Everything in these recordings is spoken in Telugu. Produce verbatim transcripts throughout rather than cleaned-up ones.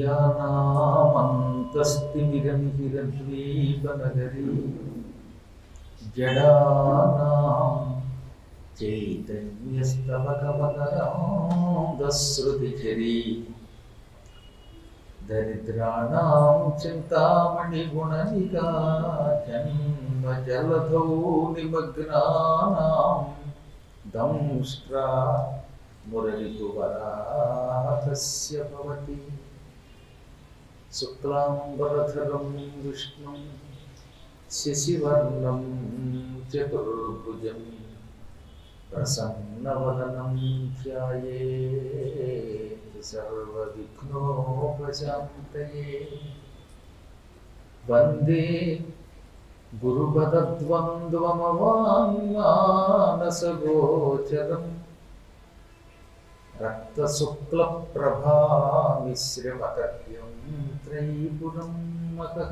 అజ్ఞానామంతస్తిమిరమిహిరద్వీపనగరీ జడానాం చైతన్యస్తవకమకరాంధశ్రుతిఝరీ దరిద్రాణాం చింతామణిగుణనికా జన్మజలధౌ నిమగ్నానాం దంష్ట్రా మురళిపువరాహస్య భవతి శుక్లాంబరధరం విష్ణుం శశివర్ణం చతుర్భుజం ప్రసన్నవదనం ధ్యాయేత్ సర్వవిఘ్నోపశాంతయే వందే గురుపదద్వంద్వమవాంగ్మానసగోచరం రక్తశుక్లప్రభామిశ్రమతర్క్యం త్రైపురం మకః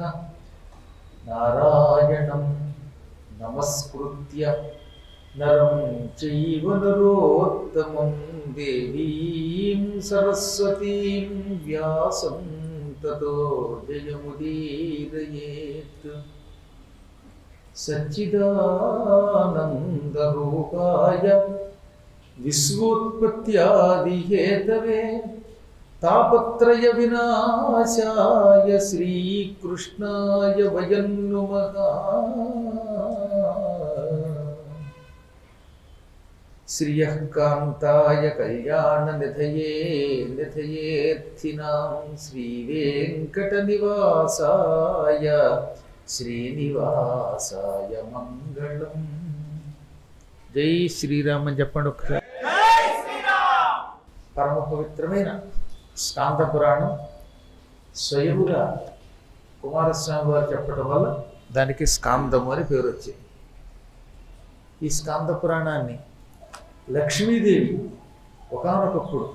నారాయణం నమస్కృత్య నరం చైవ నరోత్తమం దేవీం సరస్వతీం వ్యాసం తతో జయముదీరయేత్. సచ్చిదానందరూపాయ విశ్వోత్పత్యాదిహేతవే తాపత్రయ వినాశాయ శ్రీకృష్ణాయ వయం నుమః. శ్రియః కాంతాయ కళ్యాణ నిధయే నిధయేర్థినాం శ్రీవేంకటనివాసాయ శ్రీనివాసాయ మంగళం. జై శ్రీరామ్ అని చెప్పండి ఒకసారి. పరమ పవిత్రమైన స్కాంద పురాణం స్వయముగా కుమారస్వామి వారు చెప్పడం వల్ల దానికి స్కాందము అని పేరు వచ్చింది. ఈ స్కాంద పురాణాన్ని లక్ష్మీదేవి ఒకానొకప్పుడు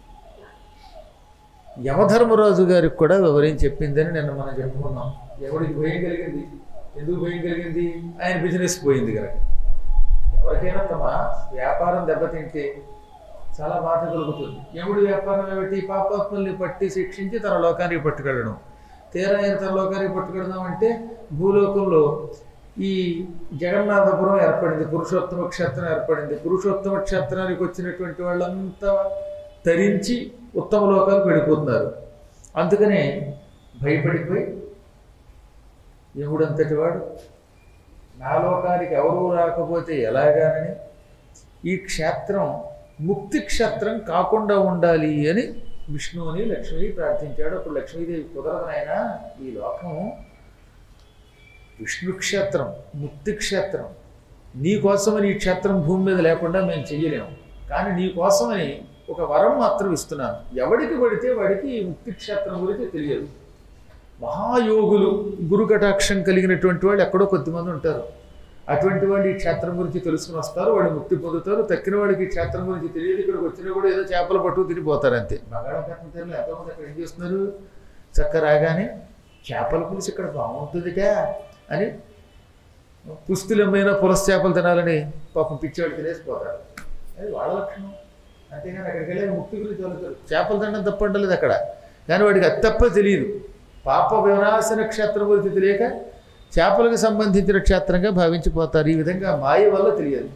యమధర్మరాజు గారికి కూడా వివరించి చెప్పిందని నిన్న మనం చెప్పుకున్నాం. ఎవరికి భయం కలిగింది? ఎందుకు భయం కలిగింది? ఆయన బిజినెస్ పోయింది కనుక. ఎవరికైనా తమ వ్యాపారం దెబ్బతింటే చాలా బాధ కలుగుతుంది. యముడి వ్యాపారం ఏమిటి? పాపాత్మల్ని పట్టి శిక్షించి తన లోకానికి పట్టుకెళ్ళడం. తీరా ఆయన తన లోకానికి పట్టుకెళ్దాం అంటే భూలోకంలో ఈ జగన్నాథపురం ఏర్పడింది, పురుషోత్తమ క్షేత్రం ఏర్పడింది. పురుషోత్తమ క్షేత్రానికి వచ్చినటువంటి వాళ్ళంతా తరించి ఉత్తమ లోకాలకు వెళ్ళిపోతున్నారు. అందుకనే భయపడిపోయి యముడంతటి వాడు నా లోకానికి ఎవరూ రాకపోతే ఎలాగానని ఈ క్షేత్రం ముక్తి క్షేత్రం కాకుండా ఉండాలి అని విష్ణువుని లక్ష్మిని ప్రార్థించాడు. అప్పుడు లక్ష్మీదేవి కుదరదు నాయన, ఈ లోకం విష్ణు క్షేత్రం, ముక్తి క్షేత్రం, నీకోసమని ఈ క్షేత్రం భూమి మీద లేకుండా మేము చెయ్యలేము. కానీ నీకోసమని ఒక వరం మాత్రం ఇస్తున్నాను. ఎవడికి పడితే వాడికి ఈ ముక్తి క్షేత్రం గురించి తెలియదు. మహాయోగులు, గురు కటాక్షం కలిగినటువంటి వాళ్ళు ఎక్కడో కొద్దిమంది ఉంటారు. అటువంటి వాళ్ళు ఈ క్షేత్రం గురించి తెలుసుకుని వస్తారు, వాడు ముక్తి పొందుతారు. తక్కిన వాడికి ఈ క్షేత్రం గురించి తెలియదు. ఇక్కడికి వచ్చినా కూడా ఏదో చేపలు పట్టు తిరిగిపోతారు అంతే. బంగాళాఖాతం తెరలు ఎంతోమంది అక్కడ ఏం చేస్తున్నారు? చక్క రాగానే చేపల పులుసు ఇక్కడ బాగుంటుందిగా అని పుస్తులమైన పులస చేపలు తినాలని పాపం పిచ్చివాడు తినేసిపోతారు. అది వాళ్ళ లక్షణం. అంతేగాని అక్కడికి వెళ్ళి ముక్తి గురించి చదువుతారు. చేపలు తినడం తప్పంటలేదు అక్కడ, కానీ వాడికి అది తప్ప తెలియదు. పాప వినాశన క్షేత్రం గురించి తెలియక చేపలకు సంబంధించిన క్షేత్రంగా భావించిపోతారు. ఈ విధంగా మాయ వల్ల తెలియదు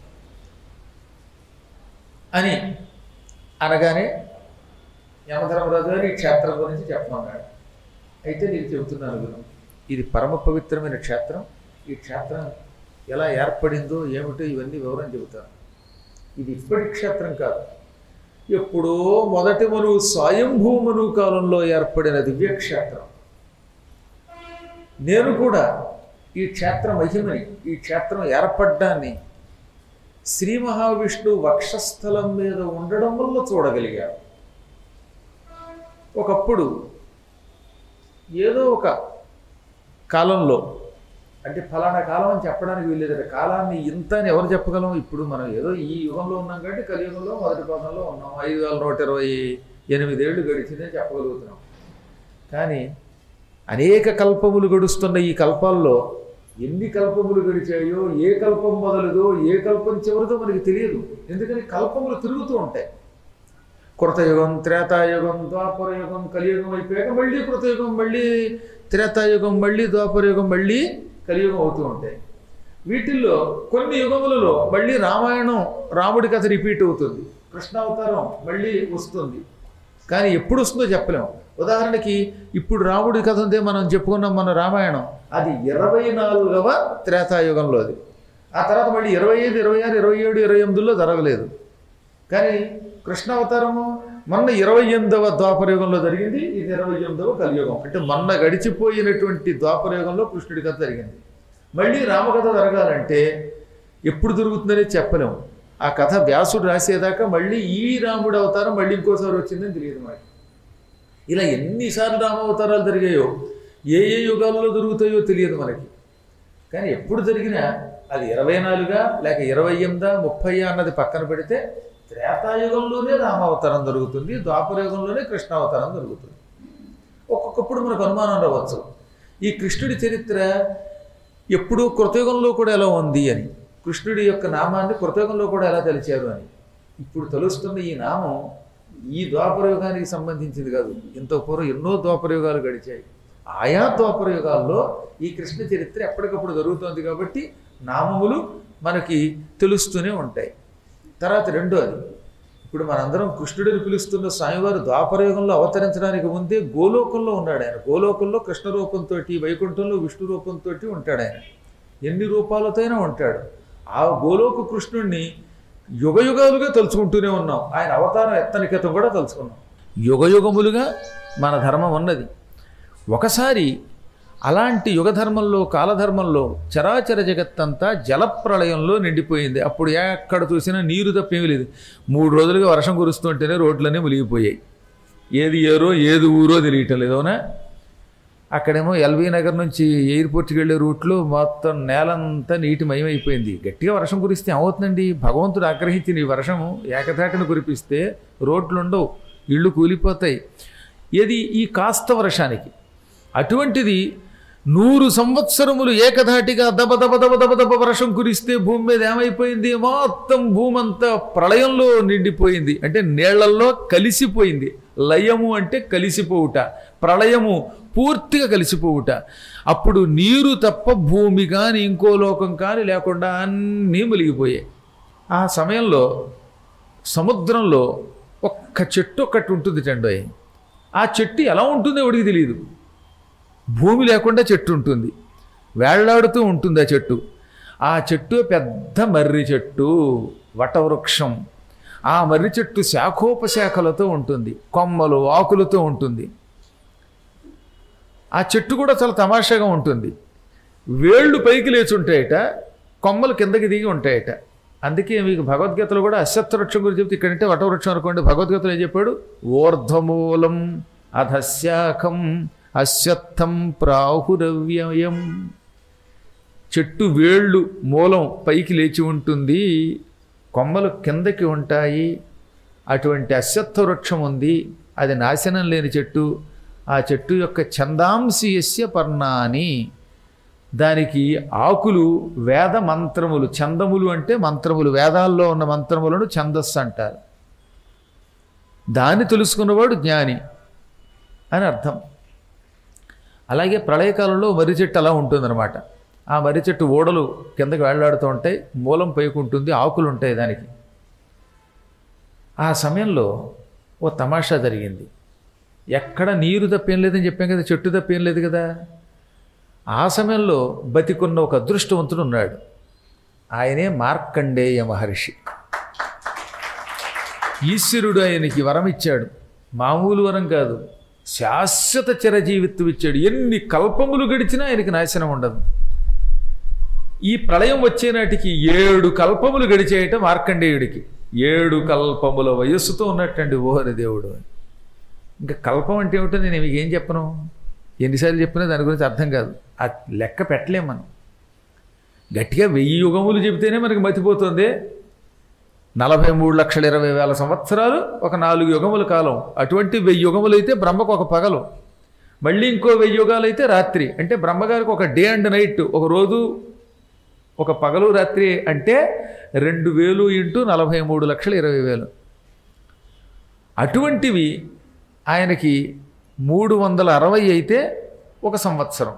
అని అనగానే యమధర్మరాజు గారు ఈ క్షేత్రం గురించి చెప్పమన్నాడు. అయితే నేను చెబుతున్నాను గురు, ఇది పరమ పవిత్రమైన క్షేత్రం. ఈ క్షేత్రం ఎలా ఏర్పడిందో ఏమిటో ఇవన్నీ వివరం చెబుతాను. ఇది ఇప్పటి క్షేత్రం కాదు, ఎప్పుడో మొదటి మను స్వయంభూ మను కాలంలో ఏర్పడిన దివ్యక్షేత్రం. నేను కూడా ఈ క్షేత్ర మహిమని, ఈ క్షేత్రం ఏర్పడ్డాన్ని శ్రీ మహావిష్ణువు వక్షస్థలం మీద ఉండడం వల్ల చూడగలిగాను. ఒకప్పుడు ఏదో ఒక కాలంలో, అంటే ఫలానా కాలం అని చెప్పడానికి వీల్లేదు. కాలాన్ని ఇంత అని ఎవరు చెప్పగలం? ఇప్పుడు మనం ఏదో ఈ యుగంలో ఉన్నాం కాబట్టి కలియుగంలో మొదటి పాదంలో ఉన్నాం. ఐదు వేల నూట ఇరవై ఎనిమిదేళ్ళు గడిచిందని చెప్పగలుగుతున్నాం. కానీ అనేక కల్పములు గడుస్తున్న ఈ కల్పాల్లో ఎన్ని కల్పములు గడిచాయో, ఏ కల్పం మొదలుదో ఏ కల్పం చివరిదో మనకి తెలియదు. ఎందుకని కల్పములు తిరుగుతూ ఉంటాయి. కృతయుగం, త్రేతాయుగం, ద్వాపరయుగం, కలియుగం అయిపోయాక మళ్ళీ కృతయుగం, మళ్ళీ త్రేతాయుగం, మళ్ళీ ద్వాపరయుగం, మళ్ళీ కలియుగం అవుతూ ఉంటాయి. వీటిల్లో కొన్ని యుగములలో మళ్ళీ రామాయణం, రాముడి కథ రిపీట్ అవుతుంది, కృష్ణావతారం మళ్ళీ వస్తుంది. కానీ ఎప్పుడు వస్తుందో చెప్పలేము. ఉదాహరణకి ఇప్పుడు రాముడి కథ ఉందే మనం చెప్పుకున్నాం మన రామాయణం, అది ఇరవై నాలుగవ త్రేతాయుగంలోది. ఆ తర్వాత మళ్ళీ ఇరవై ఐదు, ఇరవై ఆరు, ఇరవై ఏడు, ఇరవై ఎనిమిదిలో జరగలేదు. కానీ కృష్ణావతారము మొన్న ఇరవై ఎనిమిదవ ద్వాపరయుగంలో జరిగింది, ఇది ఇరవై ఎనిమిదవ కలియుగం. అంటే మొన్న గడిచిపోయినటువంటి ద్వాపరయుగంలో కృష్ణుడి కథ జరిగింది. మళ్ళీ రామకథ జరగాలంటే ఎప్పుడు దొరుకుతుందనే చెప్పలేము. ఆ కథ వ్యాసుడు రాసేదాకా మళ్ళీ ఈ రాముడి అవతారం మళ్ళీ ఇంకోసారి వచ్చిందని తెలియదు మనకి. ఇలా ఎన్నిసార్లు రామావతారాలు జరిగాయో, ఏ ఏ యుగాల్లో దొరుకుతాయో తెలియదు మనకి. కానీ ఎప్పుడు జరిగినా అది ఇరవై నాలుగా లేక ఇరవై ఎనిమిదా ముప్పై అన్నది పక్కన పెడితే త్రేతాయుగంలోనే రామావతారం జరుగుతుంది, ద్వాపరయుగంలోనే కృష్ణావతారం జరుగుతుంది. ఒక్కొక్కప్పుడు మనకు అనుమానం రావచ్చు, ఈ కృష్ణుడి చరిత్ర ఎప్పుడూ కృతయుగంలో కూడా ఎలా ఉంది అని, కృష్ణుడి యొక్క నామాన్ని కృతయుగంలో కూడా ఎలా తెలిచారు అని. ఇప్పుడు తెలుస్తున్న ఈ నామం ఈ ద్వాపరయుగానికి సంబంధించింది కాదు, ఎంతో పూర్వం ఎన్నో ద్వాపరయుగాలు గడిచాయి. ఆయా ద్వాపరయుగాల్లో ఈ కృష్ణ చరిత్ర ఎప్పటికప్పుడు జరుగుతోంది కాబట్టి నామములు మనకి తెలుస్తూనే ఉంటాయి. తర్వాత రెండోది, ఇప్పుడు మనందరం కృష్ణుడిని పిలుస్తున్న స్వామివారు ద్వాపరయుగంలో అవతరించడానికి ముందే గోలోకంలో ఉన్నాడు ఆయన. గోలోకంలో కృష్ణ రూపంతో, వైకుంఠంలో విష్ణు రూపంతో ఉంటాడు ఆయన. ఎన్ని రూపాలతోనే ఉంటాడు. ఆ గోలోక కృష్ణుడిని యుగయుగాలుగా తలుచుకుంటూనే ఉన్నాం. ఆయన అవతారం ఎత్తని క్రితం కూడా తలుచుకున్నాం. యుగయుగములుగా మన ధర్మం ఉన్నది. ఒకసారి అలాంటి యుగధర్మంలో, కాలధర్మంలో చరాచర జగత్తంతా జలప్రళయంలో నిండిపోయింది. అప్పుడు ఎక్కడ చూసినా నీరు తప్పేమీ లేదు. మూడు రోజులుగా వర్షం కురుస్తుంటేనే రోడ్లన్నీ మునిగిపోయాయి. ఏది ఏరో ఏది ఊరో తెలియటం లేదోనా. అక్కడేమో ఎల్బీ నగర్ నుంచి ఎయిర్పోర్ట్కి వెళ్ళే రూట్లో మొత్తం నేలంతా నీటి మయమైపోయింది. గట్టిగా వర్షం కురిస్తే ఏమవుతుందండి, భగవంతుడు ఆగ్రహించిన ఈ వర్షము ఏకధాటిని కురిపిస్తే రోడ్లు ఉండవు, ఇళ్ళు కూలిపోతాయి. ఏది ఈ కాస్త వర్షానికి. అటువంటిది నూరు సంవత్సరములు ఏకధాటిగా దబ దబ దబ దబ దబ వర్షం కురిస్తే భూమి మీద ఏమైపోయింది, మొత్తం భూమి అంతా ప్రళయంలో నిండిపోయింది. అంటే నీళ్లల్లో కలిసిపోయింది. లయము అంటే కలిసిపోవుట, ప్రళయము పూర్తిగా కలిసిపోవుట. అప్పుడు నీరు తప్ప భూమి కానీ ఇంకో లోకం కానీ లేకుండా అన్నీ మునిగిపోయాయి. ఆ సమయంలో సముద్రంలో ఒక్క చెట్టు ఒక్కటి ఉంటుంది టండోయ్. ఆ చెట్టు ఎలా ఉంటుందో ఎవడికి తెలియదు. భూమి లేకుండా చెట్టు ఉంటుంది, వేళ్లాడుతూ ఉంటుంది ఆ చెట్టు. ఆ చెట్టు పెద్ద మర్రి చెట్టు, వటవృక్షం. ఆ మర్రి చెట్టు శాఖోపశాఖలతో ఉంటుంది, కొమ్మలు ఆకులతో ఉంటుంది. ఆ చెట్టు కూడా చాలా తమాషాగా ఉంటుంది. వేళ్ళు పైకి లేచి ఉంటాయట, కొమ్మలు కిందకి దిగి ఉంటాయట. అందుకే మీకు భగవద్గీతలో కూడా అశ్వత్థ వృక్షం గురించి చెప్తే, ఇక్కడంటే వటవృక్షం అనుకోండి, భగవద్గీతలో ఏం చెప్పాడు, ఊర్ధ్వమూలం అధశాఖం అశ్వత్థం ప్రాహురవ్యయం. చెట్టు వేళ్ళు మూలం పైకి లేచి ఉంటుంది, కొమ్మలు కిందకి ఉంటాయి. అటువంటి అశ్వత్థ వృక్షం ఉంది, అది నాశనం లేని చెట్టు. ఆ చెట్టు యొక్క ఛందాంసి యస్య పర్ణాని, దానికి ఆకులు వేద మంత్రములు. ఛందములు అంటే మంత్రములు, వేదాల్లో ఉన్న మంత్రములను ఛందస్సు అంటారు. దాన్ని తెలుసుకున్నవాడు జ్ఞాని అని అర్థం. అలాగే ప్రళయకాలంలో మర్రి చెట్టు అలా ఉంటుందన్నమాట. ఆ మర్రి చెట్టు ఓడలు కిందకి వేళ్లాడుతూ ఉంటాయి, మూలం పైకి ఉంటుంది, ఆకులు ఉంటాయి దానికి. ఆ సమయంలో ఓ తమాషా జరిగింది. ఎక్కడ నీరు తప్పేం లేదని చెప్పాం కదా, చెట్టు తప్పేం లేదు కదా. ఆ సమయంలో బతికున్న ఒక అదృష్టవంతుడు ఉన్నాడు. ఆయనే మార్కండేయ మహర్షి. ఈశ్వరుడు ఆయనకి వరం ఇచ్చాడు. మామూలు వరం కాదు, శాశ్వత చిరజీవిత్వం ఇచ్చాడు. ఎన్ని కల్పములు గడిచినా ఆయనకి నాశనం ఉండదు. ఈ ప్రళయం వచ్చే నాటికి ఏడు కల్పములు గడిచేయట మార్కండేయుడికి. ఏడు కల్పముల వయస్సుతో ఉన్నట్టండి ఓహరి దేవుడు. ఇంకా కల్పం అంటే ఏమిటో నేను మీకు ఏం చెప్పను, ఎన్నిసార్లు చెప్పినా దాని గురించి అర్థం కాదు. ఆ లెక్క పెట్టలేం మనం. గట్టిగా వెయ్యి యుగములు చెబితేనే మనకి మతిపోతుంది. నలభై మూడు లక్షల ఇరవై వేల సంవత్సరాలు ఒక నాలుగు యుగముల కాలం. అటువంటి వెయ్యి యుగములు అయితే బ్రహ్మకు ఒక పగలు, మళ్ళీ ఇంకో వెయ్యి యుగాలు అయితే రాత్రి. అంటే బ్రహ్మగారికి ఒక డే అండ్ నైట్, ఒక రోజు ఒక పగలు రాత్రి. అంటే రెండు వేలు ఇంటూ నలభై మూడు లక్షల ఇరవై వేలు. అటువంటివి ఆయనకి మూడు వందల అరవై అయితే ఒక సంవత్సరం,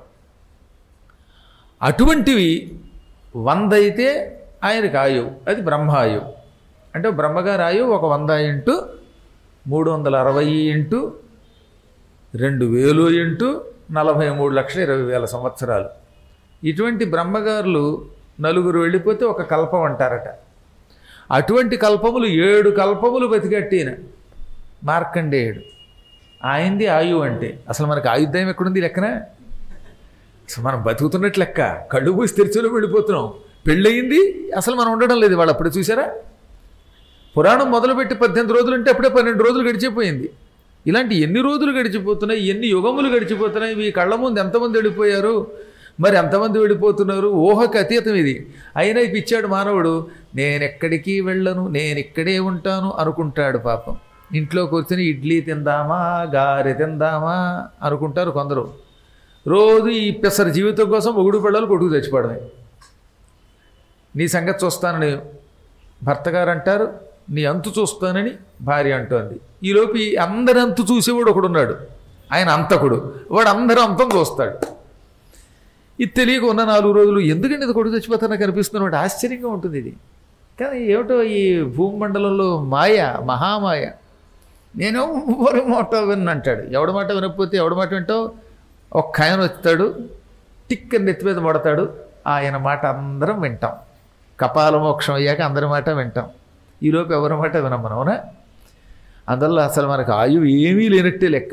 అటువంటివి వంద అయితే ఆయనకి ఆయువు, అది బ్రహ్మాయువు. అంటే బ్రహ్మగారి ఆయువు ఒక వంద ఇంటూ మూడు వందల అరవై ఇంటూ రెండు వేలు ఇంటూ నలభై మూడు లక్షల ఇరవై వేల సంవత్సరాలు. ఇటువంటి బ్రహ్మగారులు నలుగురు వెళ్ళిపోతే ఒక కల్పం అంటారట. అటువంటి కల్పములు ఏడు కల్పములు బతికట్టిన మార్కండేయుడు. ఆయనది ఆయువు. అంటే అసలు మనకు ఆయుర్దాయం ఎక్కడుంది లెక్కన? అసలు మనం బతుకుతున్నట్టు లెక్క. కళ్ళు మూసి తెరిచిలో వెళ్ళిపోతున్నాం. పెళ్ళయింది, అసలు మనం ఉండడం లేదు. వాళ్ళు అప్పుడు చూసారా, పురాణం మొదలుపెట్టి పద్దెనిమిది రోజులు అంటే అప్పుడే పన్నెండు రోజులు గడిచిపోయింది. ఇలాంటి ఎన్ని రోజులు గడిచిపోతున్నాయి, ఎన్ని యుగములు గడిచిపోతున్నాయి. మీ కళ్ళ ముందు ఎంతమంది వెళ్ళిపోయారు, మరి ఎంతమంది వెళ్ళిపోతున్నారు. ఊహకు అతీతం ఇది. అయినా పిచ్చాడు మానవుడు. నేనెక్కడికి వెళ్ళను, నేను ఇక్కడే ఉంటాను అనుకుంటాడు. పాపం ఇంట్లో కూర్చొని ఇడ్లీ తిందామా గారె తిందామా అనుకుంటారు కొందరు. రోజు ఈ పెసర జీవితం కోసం మొగుడు పిల్లలు కొడుకు తెచ్చిపోవడమే. నీ సంగతి చూస్తానని భర్తగారు అంటారు, నీ అంతు చూస్తానని భార్య అంటోంది. ఈలోపు అందరి అంతు చూసేవాడు ఒకడున్నాడు, ఆయన అంతకుడు. వాడు అందరూ అంతం చూస్తాడు. ఇది తెలియక ఉన్న నాలుగు రోజులు ఎందుకంటే ఇది కొడుకు చచ్చిపోతానో కనిపిస్తున్న వాడు ఆశ్చర్యంగా ఉంటుంది ఇది. కానీ ఏమిటో ఈ భూమండలంలో మాయ, మహామాయ. నేను ఎవరి మాట విన్న అంటాడు. ఎవడి మాట వినకపోతే ఎవడి మాట వింటావు? ఒక్క ఆయన వస్తాడు, టిక్కని నెత్తి మీద పడతాడు, ఆయన మాట అందరం వింటాం. కపాల మోక్షం అయ్యాక అందరి మాట వింటాం. ఈలోపు ఎవరి మాట వినం మనం, అవునా? అందువల్ల అసలు మనకు ఆయువు ఏమీ లేనట్టే లెక్క.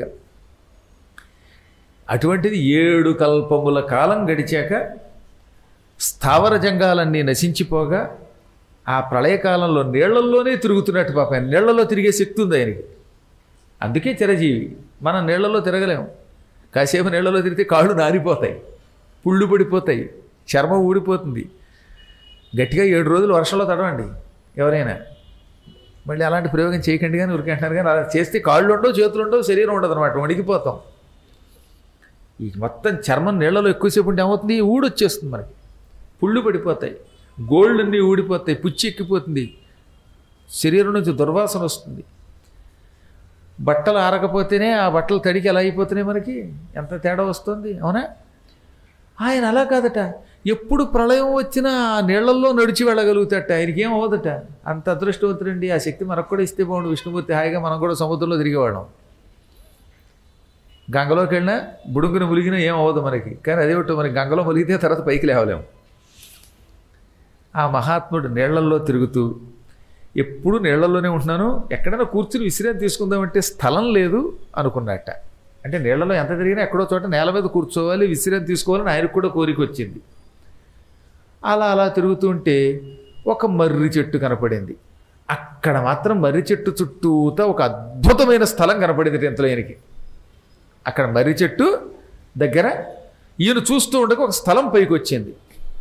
అటువంటిది ఏడు కల్పముల కాలం గడిచాక స్థావర జంగాలన్నీ నశించిపోగా ఆ ప్రళయకాలంలో నీళ్లల్లోనే తిరుగుతున్నట్టు. పాప నీళ్లలో తిరిగే శక్తి ఉంది ఆయనకి. అందుకే చిరజీవి. మనం నీళ్లలో తిరగలేము. కాసేపు నీళ్లలో తిరిగితే కాళ్ళు నారిపోతాయి, పుళ్ళు పడిపోతాయి, చర్మం ఊడిపోతుంది. గట్టిగా ఏడు రోజులు వర్షంలో తడవండి ఎవరైనా. మళ్ళీ అలాంటి ప్రయోగం చేయకండి కానీ ఉరికంటున్నారు. కానీ అలా చేస్తే కాళ్ళు ఉండవు, చేతులు ఉండవు, శరీరం ఉండదు అనమాట. వణికిపోతాం. ఈ మొత్తం చర్మం నీళ్లలో ఎక్కువసేపు ఉంటే ఏమవుతుంది? ఊడొచ్చేస్తుంది మనకి, పుళ్ళు పడిపోతాయి, గోల్డ్ అన్నీ ఊడిపోతాయి, పుచ్చి ఎక్కిపోతుంది, శరీరం నుంచి దుర్వాసన వస్తుంది. బట్టలు ఆరకపోతేనే ఆ బట్టలు తడికి ఎలా అయిపోతున్నాయి మనకి, ఎంత తేడా వస్తుంది, అవునా? ఆయన అలా కాదట. ఎప్పుడు ప్రళయం వచ్చినా ఆ నీళ్లల్లో నడిచి వెళ్ళగలుగుతాట. ఆయనకి ఏం అవ్వదట. అంత అదృష్టవంతుడండి. ఆ శక్తి మనకు కూడా ఇస్తే బాగుండు. విష్ణుమూర్తి హాయిగా మనం కూడా సముద్రంలో తిరిగేవాళ్ళం. గంగలోకి వెళ్ళినా బుడుగున ములిగినా ఏం అవ్వదు మనకి. కానీ అదేమిటో మనకి గంగలో ములిగితే తర్వాత పైకి లేవలేము. ఆ మహాత్ముడు నీళ్లల్లో తిరుగుతూ, ఎప్పుడు నీళ్లలోనే ఉంటున్నాను, ఎక్కడైనా కూర్చుని విశ్రాంతి తీసుకుందామంటే స్థలం లేదు అనుకున్నట్ట. అంటే నీళ్లలో ఎంత తిరిగినా ఎక్కడో చోట నేల మీద కూర్చోవాలి, విశ్రాంతి తీసుకోవాలని ఆయనకు కూడా కోరిక వచ్చింది. అలా అలా తిరుగుతుంటే ఒక మర్రి చెట్టు కనపడింది. అక్కడ మాత్రం మర్రి చెట్టు చుట్టూతా ఒక అద్భుతమైన స్థలం కనపడింది ఇంతలో ఈయనకి. అక్కడ మర్రి చెట్టు దగ్గర ఈయన చూస్తూ ఉండగా ఒక స్థలం పైకి వచ్చింది.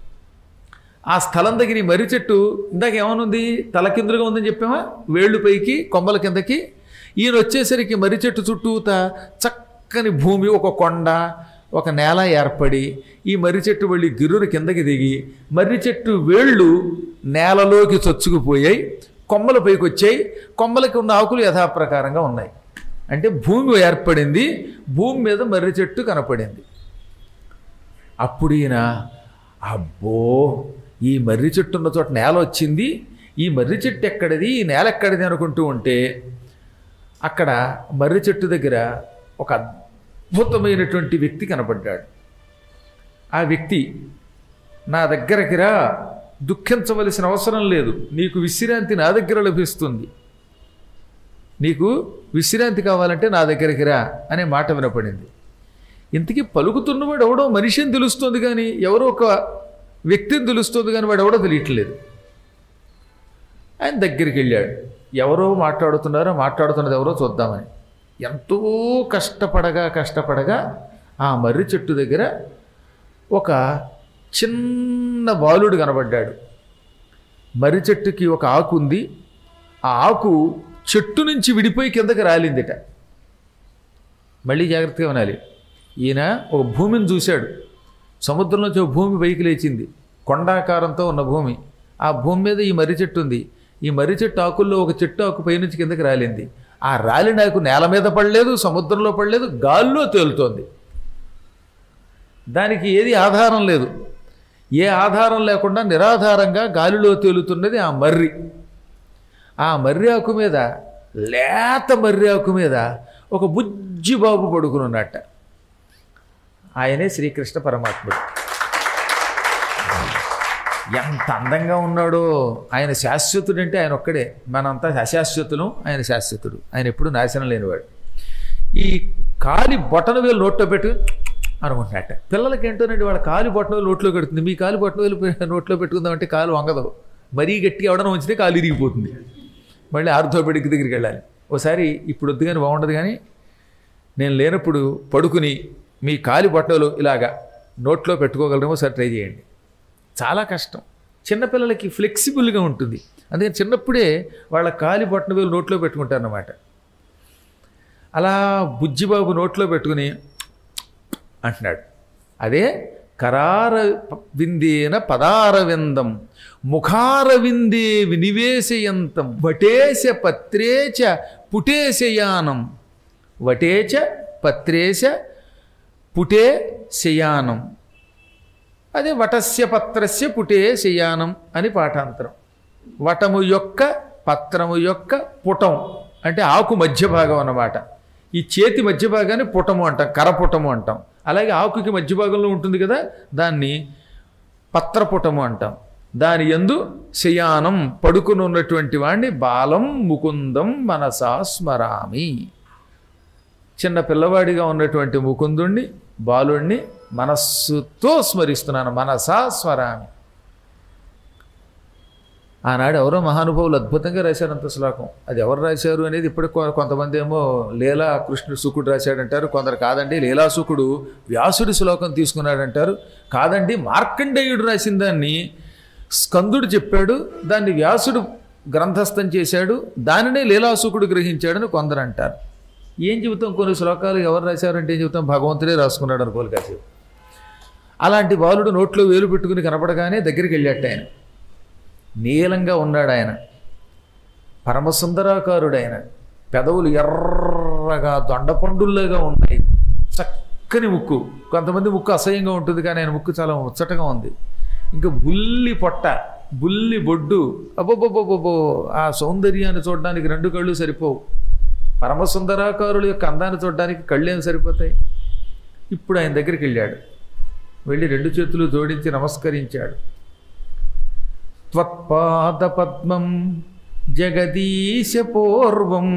ఆ స్థలం దగ్గర ఈ మర్రి చెట్టు ఇందాక ఏమనుంది, తలకిందులుగా ఉందని చెప్పామా, వేళ్ళు పైకి కొమ్మల కిందకి. ఈయన వచ్చేసరికి మర్రి చెట్టు చుట్టూతా చక్కని భూమి, ఒక కొండ, ఒక నేల ఏర్పడి ఈ మర్రి చెట్టు వెళ్ళి గిర్రున కిందకి దిగి మర్రి చెట్టు వేళ్ళు నేలలోకి చొచ్చుకుపోయాయి, కొమ్మల పైకి వచ్చాయి. కొమ్మలకి ఉన్న ఆకులు యథాప్రకారంగా ఉన్నాయి. అంటే భూమి ఏర్పడింది, భూమి మీద మర్రి చెట్టు కనపడింది. అప్పుడు ఈయన అబ్బో, ఈ మర్రి చెట్టు ఉన్న చోట నేల వచ్చింది, ఈ మర్రి చెట్టు ఎక్కడిది, ఈ నేల ఎక్కడిది అనుకుంటూ ఉంటే అక్కడ మర్రి చెట్టు దగ్గర ఒక అద్భుతమైనటువంటి వ్యక్తి కనపడ్డాడు. ఆ వ్యక్తి, నా దగ్గరికి రా, దుఃఖించవలసిన అవసరం లేదు, నీకు విశ్రాంతి నా దగ్గర లభిస్తుంది, నీకు విశ్రాంతి కావాలంటే నా దగ్గరికి రా అనే మాట వినపడింది. ఇంతకీ పలుకుతున్నవాడు ఎవడో మనిషి అని తెలుస్తుంది కానీ ఎవరో ఒక వ్యక్తిని తెలుస్తుంది కానీ వాడు ఎవడో తెలియట్లేదు. ఆయన దగ్గరికి వెళ్ళాడు. ఎవరో మాట్లాడుతున్నారో, మాట్లాడుతున్నది ఎవరో చూద్దామని ఎంతో కష్టపడగా కష్టపడగా ఆ మర్రి చెట్టు దగ్గర ఒక చిన్న బాలుడు కనబడ్డాడు. మర్రి చెట్టుకి ఒక ఆకు ఉంది. ఆ ఆకు చెట్టు నుంచి విడిపోయి కిందకి రాలిందిట. మళ్ళీ జాగ్రత్తగా వినాలి. ఈయన ఒక భూమిని చూశాడు. సముద్రంలోంచి ఒక భూమి పైకి లేచింది, కొండాకారంతో ఉన్న భూమి. ఆ భూమి మీద ఈ మర్రి చెట్టు ఉంది. ఈ మర్రి చెట్టు ఆకుల్లో ఒక చెట్టు ఆకు పైనుంచి కిందకి రాలింది. ఆ రాలి నాకు నేల మీద పడలేదు, సముద్రంలో పడలేదు, గాల్లో తేలుతోంది. దానికి ఏది ఆధారం లేదు. ఏ ఆధారం లేకుండా నిరాధారంగా గాలిలో తేలుతున్నది ఆ మర్రి. ఆ మర్రి ఆకు మీద, లేత మర్రి ఆకు మీద ఒక బుజ్జి బాబు పడుకుని ఉన్నట్ట. ఆయనే శ్రీకృష్ణ పరమాత్ముడు. ఎంత అందంగా ఉన్నాడో! ఆయన శాశ్వతుడు అంటే ఆయన ఒక్కడే. మనంతా అశాశ్వతులం, ఆయన శాశ్వతుడు. ఆయన ఎప్పుడు నాశనం లేనివాడు. ఈ కాలి బొటన వేలు నోట్లో పెట్టు అనుకుంటున్నట్ట. పిల్లలకి ఏంటోనండి, వాళ్ళ కాలి బొటన వేలు నోట్లో కడుతుంది. మీ కాలి బొటన వేలు నోట్లో పెట్టుకుందామంటే కాలు వంగదు. మరీ గట్టిగా ఎవడన ఉంచితే కాలు ఇరిగిపోతుంది. మళ్ళీ ఆర్థోపెడిక్ దగ్గరికి వెళ్ళాలి. ఓసారి ఇప్పుడు వద్దు కానీ బాగుండదు, కానీ నేను లేనప్పుడు పడుకుని మీ కాలి బొట్టలు ఇలాగా నోట్లో పెట్టుకోగలరేమో సరే ట్రై చేయండి. చాలా కష్టం. చిన్నపిల్లలకి ఫ్లెక్సిబుల్గా ఉంటుంది. అందుకని చిన్నప్పుడే వాళ్ళ కాలి బొట్టన వేలు నోట్లో పెట్టుకుంటారన్నమాట. అలా బుజ్జిబాబు నోట్లో పెట్టుకుని అంటున్నాడు. అదే కరార విందేన పదారవిందం ముఖార విందే వినివేశయంతం వటేశ పత్రేచ పుటేశయానం. వటేచ పత్రేశ పుటే శయానం. అదే వటస్య పత్రస్య పుటే శయానం అని పాఠాంతరం. వటము యొక్క పత్రము యొక్క పుటం అంటే ఆకు మధ్య భాగం అన్నమాట. ఈ చేతి మధ్య భాగాన్ని పుటము అంటాం, కరపుటము అంటాం. అలాగే ఆకుకి మధ్య భాగంలో ఉంటుంది కదా, దాన్ని పత్రపుటము అంటాం. దాని యందు శయానం పడుకుని ఉన్నటువంటి వాడిని బాలం ముకుందం మనసా స్మరామి. చిన్న పిల్లవాడిగా ఉన్నటువంటి ముకుందుణ్ణి, బాలుణ్ణి మనస్సుతో స్మరిస్తున్నాను. మనసా స్మరామి. ఆనాడు ఎవరో మహానుభావులు అద్భుతంగా రాశారు అంత శ్లోకం. అది ఎవరు రాశారు అనేది ఇప్పుడు కొంతమంది ఏమో లీలా కృష్ణుడు శుకుడు రాశాడంటారు, కొందరు కాదండి లీలాశుకుడు వ్యాసుడి శ్లోకం తీసుకున్నాడంటారు, కాదండి మార్కండేయుడు రాసిన దాన్ని స్కందుడు చెప్పాడు, దాన్ని వ్యాసుడు గ్రంథస్థం చేశాడు, దానినే లీలాశుకుడు గ్రహించాడని కొందరు అంటారు. ఏం చెబుతాం, కొన్ని శ్లోకాలు ఎవరు రాశారంటే ఏం చెబుతాం, భగవంతుడే రాసుకున్నాడు అనుకోలు కాసేపు. అలాంటి బాలుడు నోట్లో వేలు పెట్టుకుని కనపడగానే దగ్గరికి వెళ్ళాట. ఆయన నీలంగా ఉన్నాడు. ఆయన పరమసుందరాకారుడు. ఆయన పెదవులు ఎర్రగా దొండపండుల్లాగా ఉన్నాయి. చక్కని ముక్కు. కొంతమంది ముక్కు అసహ్యంగా ఉంటుంది, కానీ ఆయన ముక్కు చాలా ముచ్చటగా ఉంది. ఇంకా బుల్లి పొట్ట, బుల్లి బొడ్డు. అబ్బోబ్బోబ్బోబ్బో! ఆ సౌందర్యాన్ని చూడడానికి రెండు కళ్ళు సరిపోవు. పరమసుందరాకారుల యొక్క అందాన్ని చూడడానికి కళ్ళేం సరిపోతాయి. ఇప్పుడు ఆయన దగ్గరికి వెళ్ళాడు. వెళ్ళి రెండు చేతులు జోడించి నమస్కరించాడు. త్వత్పాదపద్మం జగదీశ పూర్వం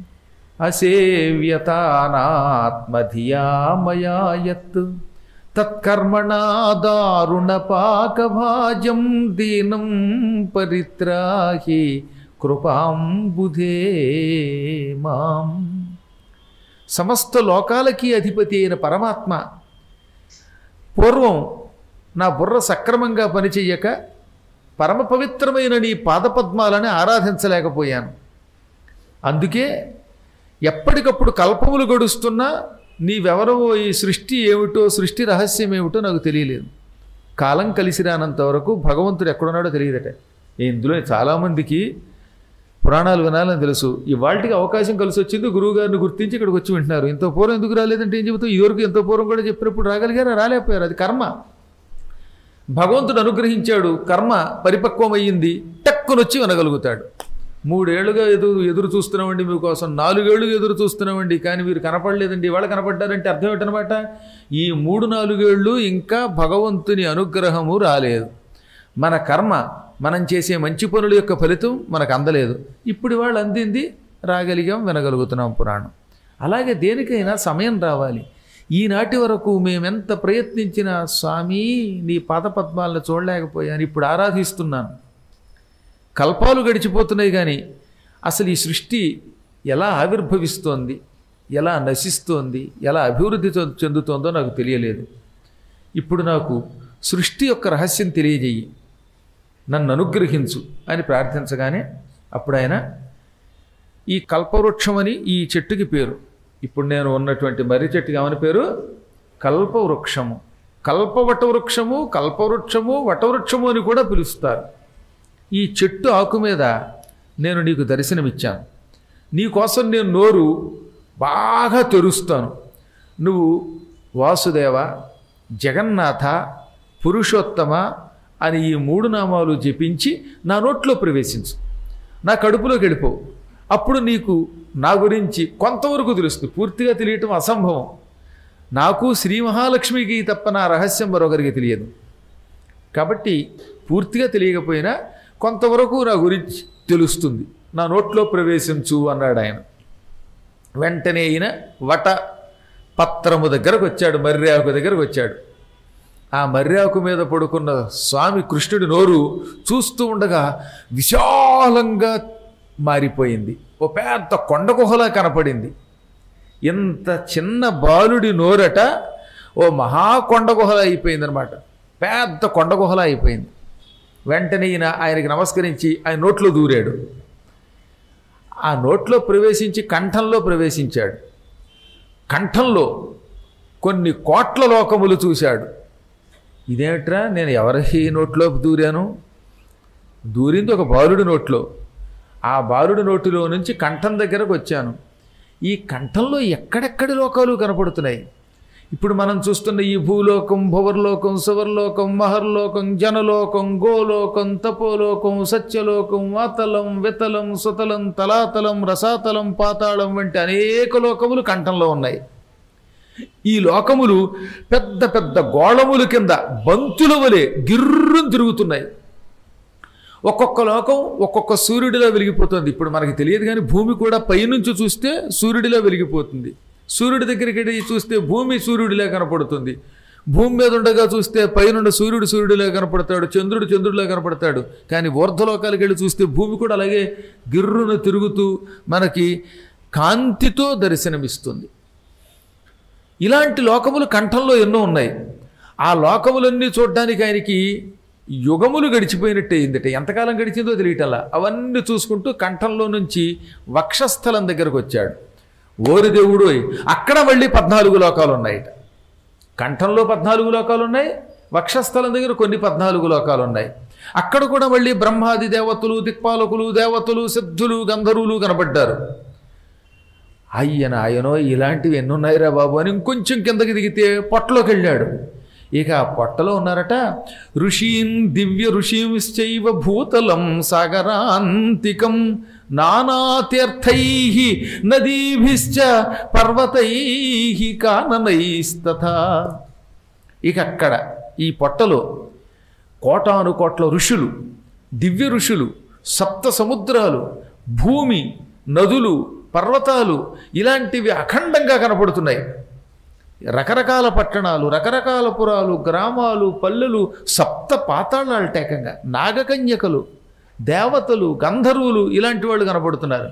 అసేవ్యతానాత్మధియా మయా యత్ తత్కర్మణా దారుణ పాకభాజం దీనం పరిత్రాహి కృపాంబుధే మాం. సమస్త లోకాలకి అధిపతి అయిన పరమాత్మ, పూర్వం నా బుర్ర సక్రమంగా పనిచెయ్యక పరమ పవిత్రమైన నీ పాదపద్మాలని ఆరాధించలేకపోయాను. అందుకే ఎప్పటికప్పుడు కల్పములు గడుస్తున్నా నీవెవరో, ఈ సృష్టి ఏమిటో, సృష్టి రహస్యం ఏమిటో నాకు తెలియలేదు. కాలం కలిసి రానంత వరకు భగవంతుడు ఎక్కడున్నాడో తెలియదట. ఇందులో చాలామందికి పురాణాలు వినాలని తెలుసు. ఇవాళకి అవకాశం కలిసి వచ్చింది, గురువుగారిని గుర్తించి ఇక్కడికి వచ్చి వింటున్నారు. ఎంతో పూర్వం ఎందుకు రాలేదంటే ఏం చెబుతాం, ఇదివరకు ఎంతో పూర్వం కూడా చెప్పినప్పుడు రాగలిగారా, రాలేకపోయారు. అది కర్మ. భగవంతుడు అనుగ్రహించాడు, కర్మ పరిపక్వమయ్యింది, టక్కునొచ్చి వినగలుగుతాడు. మూడేళ్లుగా ఎదురు ఎదురు చూస్తున్నామండి మీకోసం, నాలుగేళ్లు ఎదురు చూస్తున్నామండి, కానీ మీరు కనపడలేదండి, ఇవాళ కనపడ్డారంటే అర్థం ఏంటనమాట, ఈ మూడు నాలుగేళ్ళు ఇంకా భగవంతుని అనుగ్రహము రాలేదు. మన కర్మ, మనం చేసే మంచి పనుల యొక్క ఫలితం మనకు అందలేదు. ఇప్పుడు వాళ్ళు అందింది, రాగలిగాం, వినగలుగుతున్నాం పురాణం. అలాగే దేనికైనా సమయం రావాలి. ఈనాటి వరకు మేమెంత ప్రయత్నించినా స్వామి నీ పాదపద్మాలను చూడలేకపోయాను, ఇప్పుడు ఆరాధిస్తున్నాను. కల్పాలు గడిచిపోతున్నాయి, కానీ అసలు ఈ సృష్టి ఎలా ఆవిర్భవిస్తోంది, ఎలా నశిస్తోంది, ఎలా అభివృద్ధి చెందుతోందో నాకు తెలియలేదు. ఇప్పుడు నాకు సృష్టి యొక్క రహస్యం తెలియజేయి, నన్ను అనుగ్రహించు అని ప్రార్థించగానే అప్పుడు ఆయన ఈ కల్పవృక్షం అని ఈ చెట్టుకి పేరు. ఇప్పుడు నేను ఉన్నటువంటి మర్రి చెట్టుకి ఏమని పేరు? కల్పవృక్షము. కల్పవట వృక్షము, కల్పవృక్షము, వటవృక్షము అని కూడా పిలుస్తారు. ఈ చెట్టు ఆకు మీద నేను నీకు దర్శనమిచ్చాను. నీకోసం నేను నోరు బాగా తెరుస్తాను. నువ్వు వాసుదేవ, జగన్నాథ, పురుషోత్తమ అని ఈ మూడు నామాలు జపించి నా నోట్లో ప్రవేశించు, నా కడుపులోకి వెళ్ళిపోవు. అప్పుడు నీకు నా గురించి కొంతవరకు తెలుస్తుంది. పూర్తిగా తెలియటం అసంభవం. నాకు శ్రీ మహాలక్ష్మికి తప్ప నా రహస్యం మరొకరికి తెలియదు. కాబట్టి పూర్తిగా తెలియకపోయినా కొంతవరకు నా గురించి తెలుస్తుంది. నా నోట్లో ప్రవేశించు అన్నాడు ఆయన. వెంటనే ఈయన వట పత్రము దగ్గరకు వచ్చాడు, మర్యాకు దగ్గరకు వచ్చాడు. ఆ మర్యాకు మీద పడుకున్న స్వామి కృష్ణుడి నోరు చూస్తూ ఉండగా విశాలంగా మారిపోయింది. ఓ పెద్ద కొండ గుహలా కనపడింది. ఇంత చిన్న బాలుడి నోరట ఓ మహా కొండ గుహలా అయిపోయిందనమాట. పెద్ద కొండ గుహలా అయిపోయింది. వెంటనే ఈయన ఆయనకి నమస్కరించి ఆయన నోట్లో దూరాడు. ఆ నోట్లో ప్రవేశించి కంఠంలో ప్రవేశించాడు. కంఠంలో కొన్ని కోట్ల లోకములు చూశాడు. ఇదేమిట్రా, నేను ఎవరి నోట్లో దూరాను? దూరింది ఒక బాలుడి నోట్లో. ఆ బాలుడి నోటిలో నుంచి కంఠం దగ్గరకు వచ్చాను. ఈ కంఠంలో ఎక్కడెక్కడి లోకాలు కనపడుతున్నాయి. ఇప్పుడు మనం చూస్తున్న ఈ భూలోకం, భువర్లోకం, సువర్లోకం, మహర్లోకం, జనలోకం, గోలోకం, తపోలోకం, సత్యలోకం, వాతలం, వితలం, సుతలం, తలాతలం, రసాతలం, పాతాళం వంటి అనేక లోకములు కంఠంలో ఉన్నాయి. ఈ లోకములు పెద్ద పెద్ద గోళముల కింద బంతుల వలె గిర్రును తిరుగుతున్నాయి. ఒక్కొక్క లోకం ఒక్కొక్క సూర్యుడిలో వెలిగిపోతుంది. ఇప్పుడు మనకి తెలియదు కానీ భూమి కూడా పైనుంచి చూస్తే సూర్యుడిలో వెలిగిపోతుంది. సూర్యుడి దగ్గరికి వెళ్ళి చూస్తే భూమి సూర్యుడిలా కనపడుతుంది. భూమి మీద ఉండగా చూస్తే పైనుండ సూర్యుడు సూర్యుడిలా కనపడతాడు, చంద్రుడు చంద్రుడిలా కనపడతాడు. కానీ ఊర్ధ్వలోకాలకు వెళ్ళి చూస్తే భూమి కూడా అలాగే గిర్రును తిరుగుతూ మనకి కాంతితో దర్శనమిస్తుంది. ఇలాంటి లోకములు కంఠంలో ఎన్నో ఉన్నాయి. ఆ లోకములన్నీ చూడడానికి ఆయనకి యుగములు గడిచిపోయినట్టే అయిందట. ఎంతకాలం గడిచిందో తెలియటల్లా. అవన్నీ చూసుకుంటూ కంఠంలో నుంచి వక్షస్థలం దగ్గరకు వచ్చాడు. ఓరి దేవుడు, అక్కడ మళ్ళీ పద్నాలుగు లోకాలు ఉన్నాయట. కంఠంలో పద్నాలుగు లోకాలు ఉన్నాయి, వక్షస్థలం దగ్గర కొన్ని పద్నాలుగు లోకాలు ఉన్నాయి. అక్కడ కూడా మళ్ళీ బ్రహ్మాది దేవతలు, దిక్పాలకులు, దేవతలు, సిద్ధులు, గంధర్వులు కనబడ్డారు. అయ్యన ఆయనో ఇలాంటివి ఎన్నున్నాయిరా బాబు అని ఇంకొంచెం కిందకి దిగితే పొట్టలోకి వెళ్ళాడు. ఇక ఆ పొట్టలో ఉన్నారట ఋషీం దివ్య ఋషీంశ్చైవ భూతలం సాగరాంతికం నానాతీర్థై నదీభిశ్చ పర్వతై కాననైస్తథా. ఇక అక్కడ ఈ పొట్టలో కోటాను కోట్ల ఋషులు, దివ్య ఋషులు, సప్త సముద్రాలు, భూమి, నదులు, పర్వతాలు ఇలాంటివి అఖండంగా కనపడుతున్నాయి. రకరకాల పట్టణాలు, రకరకాల పురాలు, గ్రామాలు, పల్లెలు, సప్త పాతాళాలు, టేకంగా నాగకన్యకలు, దేవతలు, గంధర్వులు ఇలాంటి వాళ్ళు కనపడుతున్నారు.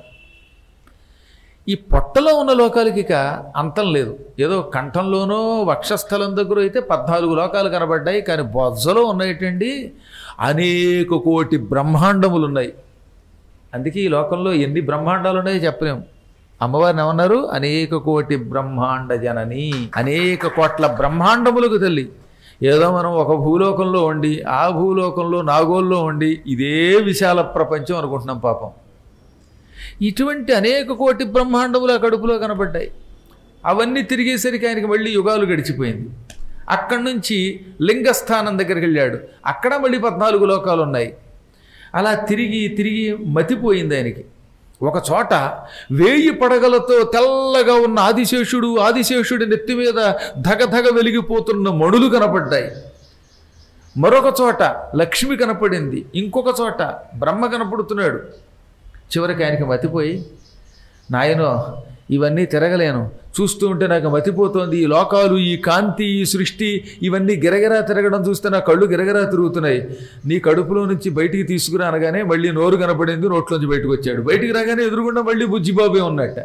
ఈ పొట్టలో ఉన్న లోకాలకి ఇక అంతం లేదు. ఏదో కంఠంలోనో వక్షస్థలం దగ్గర అయితే పద్నాలుగు లోకాలు కనబడ్డాయి. కానీ బొజ్జలో ఉన్నాయిటండి అనేక కోటి బ్రహ్మాండములు ఉన్నాయి. అందుకే ఈ లోకంలో ఎన్ని బ్రహ్మాండాలు ఉన్నాయో చెప్పలేము. అమ్మవారిని ఏమన్నారు? అనేక కోటి బ్రహ్మాండ జనని, అనేక కోట్ల బ్రహ్మాండములకు తల్లి. ఏదో మనం ఒక భూలోకంలో ఉండి ఆ భూలోకంలో నాగోల్లో ఉండి ఇదే విశాల ప్రపంచం అనుకుంటున్నాం. పాపం ఇటువంటి అనేక కోటి బ్రహ్మాండములు ఆ కడుపులో కనబడ్డాయి. అవన్నీ తిరిగేసరికి ఆయనకి మళ్ళీ యుగాలు గడిచిపోయింది. అక్కడి నుంచి లింగస్థానం దగ్గరికి వెళ్ళాడు. అక్కడ మళ్ళీ పద్నాలుగు లోకాలు ఉన్నాయి. అలా తిరిగి తిరిగి మతిపోయింది ఆయనకి. ఒక చోట వేయి పడగలతో తెల్లగా ఉన్న ఆదిశేషుడు, ఆదిశేషుడి నెత్తి మీద ధగధగ వెలిగిపోతున్న మణులు కనపడ్డాయి. మరొక చోట లక్ష్మి కనపడింది. ఇంకొక చోట బ్రహ్మ కనపడుతున్నాడు. చివరికి ఆయనకి మతిపోయి, నాయనో ఇవన్నీ తిరగలేను, చూస్తూ ఉంటే నాకు మతిపోతోంది. ఈ లోకాలు, ఈ కాంతి, ఈ సృష్టి ఇవన్నీ గిరగిరా తిరగడం చూస్తే నా కళ్ళు గిరగిరా తిరుగుతున్నాయి. నీ కడుపులో నుంచి బయటికి తీసుకురా అనగానే మళ్ళీ నోరు కనపడింది. నోట్లోంచి బయటకు వచ్చాడు. బయటికి రాగానే ఎదురుగుండా మళ్ళీ బుజ్జిబాబే ఉన్నట్ట.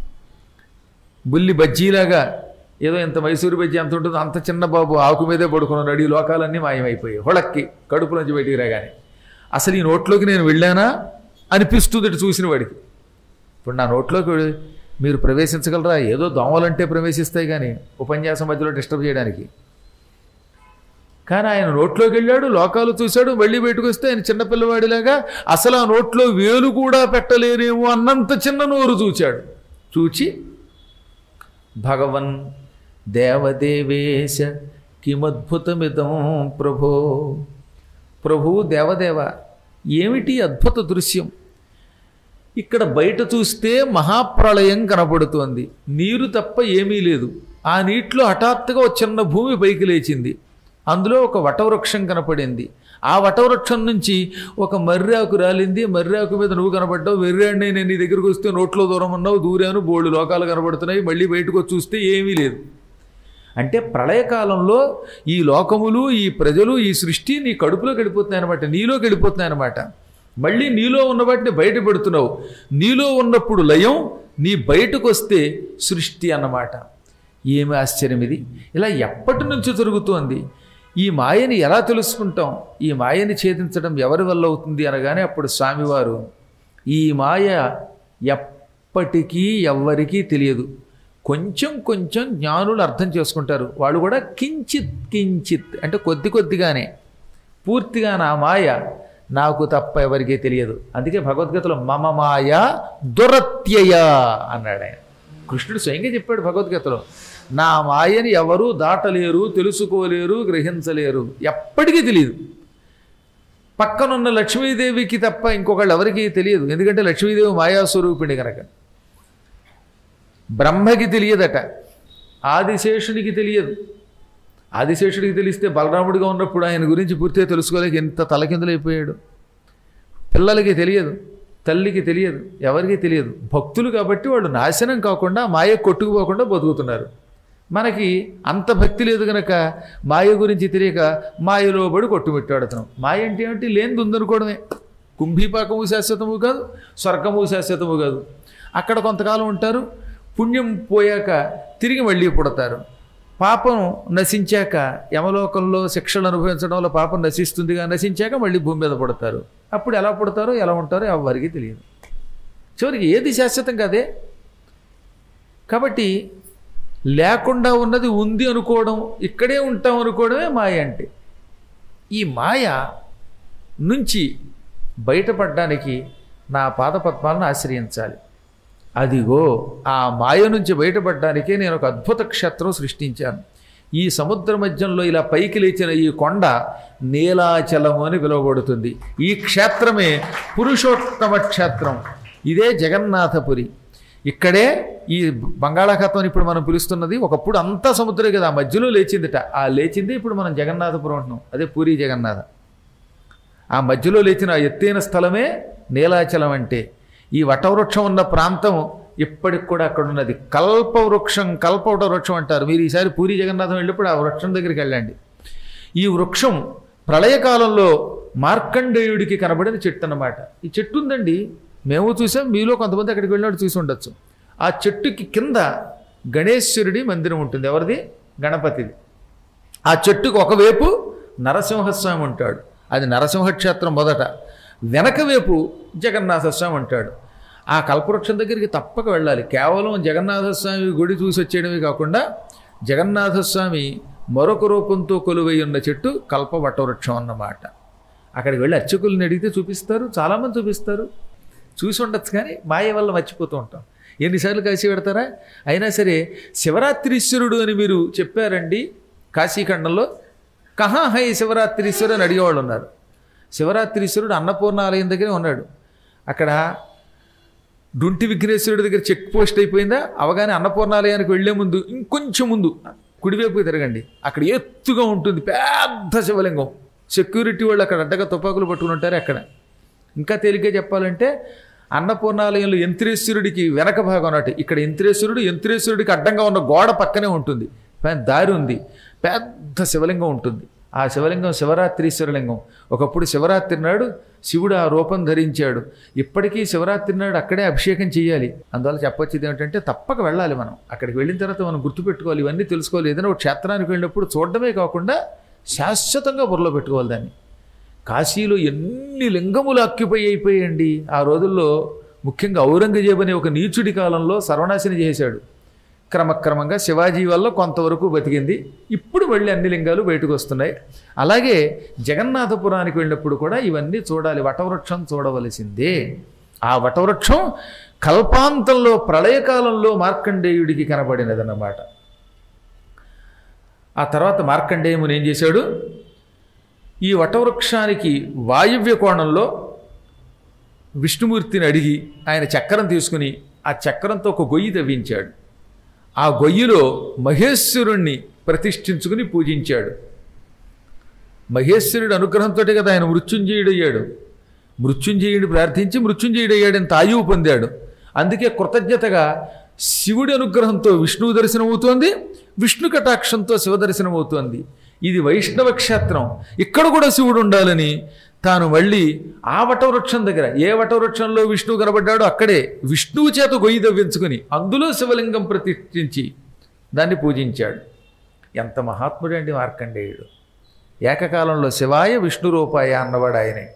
బుల్లి బజ్జీలాగా ఏదో ఇంత మైసూరు బజ్జీ ఎంత ఉంటుందో అంత చిన్న బాబు ఆకు మీదే పడుకున్నాడు. ఈ లోకాలన్నీ మాయమైపోయాయి హొళక్కి కడుపులోంచి బయటికి రాగానే. అసలు ఈ నోట్లోకి నేను వెళ్ళానా అనిపిస్తుంది ఇటు చూసిన వాడికి. ఇప్పుడు నా నోట్లోకి మీరు ప్రవేశించగలరా? ఏదో దోమలంటే ప్రవేశిస్తాయి కానీ ఉపన్యాసం మధ్యలో డిస్టర్బ్ చేయడానికి. కానీ ఆయన నోట్లోకి వెళ్ళాడు, లోకాలు చూశాడు, మళ్ళీ బయటకు వస్తే ఆయన చిన్నపిల్లవాడిలాగా అసలు ఆ నోట్లో వేలు కూడా పెట్టలేనేమో అన్నంత చిన్న నోరు చూచాడు. చూచి భగవన్ దేవదేవేశ కిమద్భుతమిదం ప్రభో, ప్రభు దేవదేవ ఏమిటి అద్భుత దృశ్యం, ఇక్కడ బయట చూస్తే మహాప్రళయం కనపడుతోంది, నీరు తప్ప ఏమీ లేదు. ఆ నీటిలో హఠాత్తుగా ఒక చిన్న భూమి పైకి లేచింది, అందులో ఒక వటవృక్షం కనపడింది. ఆ వటవృక్షం నుంచి ఒక మర్రాకు రాలింది, మర్రాకు మీద నువ్వు కనపడ్డావు, వెర్రాడిని నేను నీ దగ్గరికి వస్తే నోట్లో దూరం ఉన్నావు, దూరాను, బోళ్ళు లోకాలు కనపడుతున్నాయి, మళ్ళీ బయటకు వచ్చి చూస్తే ఏమీ లేదు. అంటే ప్రళయకాలంలో ఈ లోకములు, ఈ ప్రజలు, ఈ సృష్టి నీ కడుపులోకి వెళ్ళిపోతున్నాయి అనమాట, నీలోకి వెళ్ళిపోతున్నాయి అనమాట. మళ్ళీ నీలో ఉన్న వాటిని బయట పెడుతున్నావు. నీలో ఉన్నప్పుడు లయం, నీ బయటకు వస్తే సృష్టి అన్నమాట. ఏమి ఆశ్చర్యం ఇది! ఇలా ఎప్పటి నుంచి జరుగుతోంది? ఈ మాయని ఎలా తెలుసుకుంటాం? ఈ మాయని ఛేదించడం ఎవరి వల్ల అవుతుంది అనగానే అప్పుడు స్వామివారు, ఈ మాయ ఎప్పటికీ ఎవ్వరికీ తెలియదు, కొంచెం కొంచెం జ్ఞానులు అర్థం చేసుకుంటారు, వాళ్ళు కూడా కించిత్ కించిత్ అంటే కొద్ది కొద్దిగానే, పూర్తిగా నా మాయ నాకు తప్ప ఎవరికీ తెలియదు. అందుకే భగవద్గీతలో మమ మాయ దురత్యయ అన్నాడు ఆయన. కృష్ణుడు స్వయంగా చెప్పాడు భగవద్గీతలో, నా మాయని ఎవరూ దాటలేరు, తెలుసుకోలేరు, గ్రహించలేరు, ఎప్పటికీ తెలియదు. పక్కనున్న లక్ష్మీదేవికి తప్ప ఇంకొకళ్ళు ఎవరికీ తెలియదు, ఎందుకంటే లక్ష్మీదేవి మాయాస్వరూపిణి కనుక. బ్రహ్మకి తెలియదట, ఆదిశేషునికి తెలియదు. ఆదిశేషుడికి తెలిస్తే బలరాముడిగా ఉన్నప్పుడు ఆయన గురించి పూర్తిగా తెలుసుకోలేక ఎంత తలకిందులైపోయాడు. పిల్లలకి తెలియదు, తల్లికి తెలియదు, ఎవరికి తెలియదు. భక్తులు కాబట్టి వాళ్ళు నాశనం కాకుండా, మాయ కొట్టుకుపోకుండా బతుకుతున్నారు. మనకి అంత భక్తి లేదు కనుక మాయ గురించి తెలియక మాయలో పడి కొట్టుమిట్టాడుతున్నాం. మాయ అంటే ఏమిటి? లేనిది ఉందనుకోవడమే. కుంభీపాకము శాశ్వతము కాదు, స్వర్గము శాశ్వతము కాదు. అక్కడ కొంతకాలం ఉంటారు, పుణ్యం పోయాక తిరిగి మళ్ళీ పుడతారు. పాపం నశించాక యమలోకంలో శిక్షలు అనుభవించడం వల్ల పాపం నశిస్తుందిగా, నశించాక మళ్ళీ భూమి మీద పుడతారు. అప్పుడు ఎలా పుడతారో ఎలా ఉంటారో ఎవరికి తెలియదు. చివరికి ఏది శాశ్వతం కాదే. కాబట్టి లేకుండా ఉన్నది ఉంది అనుకోవడం, ఇక్కడే ఉంటాం అనుకోవడమే మాయ అంటే. ఈ మాయ నుంచి బయటపడడానికి నా పాదపద్మాలను ఆశ్రయించాలి. అదిగో ఆ మాయ నుంచి బయటపడడానికే నేను ఒక అద్భుత క్షేత్రం సృష్టించాను. ఈ సముద్ర మధ్యంలో ఇలా పైకి లేచిన ఈ కొండ నీలాచలము అని పిలువబడుతుంది. ఈ క్షేత్రమే పురుషోత్తమ క్షేత్రం. ఇదే జగన్నాథపురి. ఇక్కడే ఈ బంగాళాఖాతం ఇప్పుడు మనం పిలుస్తున్నది. ఒకప్పుడు అంతా సముద్రం కదా, ఆ మధ్యలో లేచిందిట. ఆ లేచింది ఇప్పుడు మనం జగన్నాథపురం అంటున్నాం, అదే పూరి జగన్నాథ. ఆ మధ్యలో లేచిన ఎత్తైన స్థలమే నీలాచలం. అంటే ఈ వటవృక్షం ఉన్న ప్రాంతం ఇప్పటికి కూడా అక్కడ ఉన్నది. కల్పవృక్షం, కల్పవట వృక్షం అంటారు. మీరు ఈసారి పూరి జగన్నాథం వెళ్ళినప్పుడు ఆ వృక్షం దగ్గరికి వెళ్ళండి. ఈ వృక్షం ప్రళయకాలంలో మార్కండేయుడికి కనబడిన చెట్టు అన్నమాట. ఈ చెట్టు ఉందండి, మేము చూసాం, మీలో కొంతమంది అక్కడికి వెళ్ళినట్టు చూసి ఉండొచ్చు. ఆ చెట్టుకి కింద గణేశ్వరుడి మందిరం ఉంటుంది. ఎవరిది? గణపతిది. ఆ చెట్టుకు ఒకవైపు నరసింహస్వామి ఉంటాడు, అది నరసింహక్షేత్రం మొదట. వెనక వైపు జగన్నాథస్వామి ఉంటాడు. ఆ కల్పవృక్షం దగ్గరికి తప్పక వెళ్ళాలి. కేవలం జగన్నాథస్వామి గుడి చూసి వచ్చేయడమే కాకుండా, జగన్నాథస్వామి మరొక రూపంతో కొలువై ఉన్న చెట్టు కల్పవటవృక్షం అన్నమాట. అక్కడికి వెళ్ళి అర్చకుల్ని అడిగితే చూపిస్తారు, చాలామంది చూపిస్తారు. చూసి ఉండొచ్చు కానీ మాయ వల్ల మర్చిపోతూ ఉంటాం. ఎన్నిసార్లు కాశీ పెడతారా? అయినా సరే శివరాత్రీశ్వరుడు అని మీరు చెప్పారండి కాశీఖండంలో. కహా హై శివరాత్రీశ్వరుడు అని అడిగేవాళ్ళు ఉన్నారు. శివరాత్రీశ్వరుడు అన్నపూర్ణ ఆలయం దగ్గరే ఉన్నాడు. అక్కడ డుంటి విఘ్నేశ్వరుడి దగ్గర చెక్ పోస్ట్ అయిపోయిందా, అవగానే అన్నపూర్ణాలయానికి వెళ్లే ముందు ఇంకొంచెం ముందు కుడివైపు తిరగండి. అక్కడ ఎత్తుగా ఉంటుంది పెద్ద శివలింగం. సెక్యూరిటీ వాళ్ళు అక్కడ అడ్డగా తుపాకులు పట్టుకుని ఉంటారు. అక్కడ ఇంకా తేలిగ్గా చెప్పాలంటే అన్నపూర్ణాలయంలో యంత్రేశ్వరుడికి వెనక భాగం అన్నట్టు. ఇక్కడ యంత్రేశ్వరుడు, యంత్రేశ్వరుడికి అడ్డంగా ఉన్న గోడ పక్కనే ఉంటుంది, దారి ఉంది, పెద్ద శివలింగం ఉంటుంది. ఆ శివలింగం శివరాత్రీశ్వరలింగం. ఒకప్పుడు శివరాత్రి నాడు శివుడు ఆ రూపం ధరించాడు. ఇప్పటికీ శివరాత్రి నాడు అక్కడే అభిషేకం చేయాలి. అందువల్ల చెప్పొచ్చేది ఏమిటంటే తప్పక వెళ్ళాలి మనం. అక్కడికి వెళ్ళిన తర్వాత మనం గుర్తుపెట్టుకోవాలి, ఇవన్నీ తెలుసుకోవాలి. ఏదైనా ఒక క్షేత్రానికి వెళ్ళినప్పుడు చూడడమే కాకుండా శాశ్వతంగా బుర్రలో పెట్టుకోవాలి దాన్ని. కాశీలో ఎన్ని లింగములు ఆక్యుపై అయిపోయాయండి ఆ రోజుల్లో. ముఖ్యంగా ఔరంగజేబు అనే ఒక నీచుడి కాలంలో సర్వనాశనం చేశాడు. క్రమక్రమంగా శివాజీ వల్ల కొంతవరకు బతికింది. ఇప్పుడు మళ్ళీ అన్ని లింగాలు బయటకు వస్తున్నాయి. అలాగే జగన్నాథపురానికి వెళ్ళినప్పుడు కూడా ఇవన్నీ చూడాలి. వటవృక్షం చూడవలసిందే. ఆ వటవృక్షం కల్పాంతంలో ప్రళయకాలంలో మార్కండేయుడికి కనబడినదన్నమాట. ఆ తర్వాత మార్కండేయముని ఏం చేశాడు, ఈ వటవృక్షానికి వాయువ్య కోణంలో విష్ణుమూర్తిని అడిగి ఆయన చక్రం తీసుకుని ఆ చక్రంతో ఒక గొయ్యి తవ్వించాడు. ఆ గొయ్యిలో మహేశ్వరుణ్ణి ప్రతిష్ఠించుకుని పూజించాడు. మహేశ్వరుడి అనుగ్రహంతో కదా ఆయన మృత్యుంజయుడయ్యాడు. మృత్యుంజయుడిని ప్రార్థించి మృత్యుంజయుడయ్యాడు, ఎంత ఆయువు పొందాడు. అందుకే కృతజ్ఞతగా శివుడి అనుగ్రహంతో విష్ణువు దర్శనం అవుతోంది, విష్ణు కటాక్షంతో శివ దర్శనం అవుతోంది. ఇది వైష్ణవ క్షేత్రం, ఇక్కడ కూడా శివుడు ఉండాలని తాను మళ్ళీ ఆ వటవృక్షం దగ్గర, ఏ వటవృక్షంలో విష్ణువు కనబడ్డాడో అక్కడే విష్ణువు చేత గొయ్యి తవ్వించుకుని అందులో శివలింగం ప్రతిష్ఠించి దాన్ని పూజించాడు. ఎంత మహాత్ముడండి మార్కండేయుడు. ఏకకాలంలో శివాయ విష్ణు రూపాయ అన్నవాడు ఆయనే.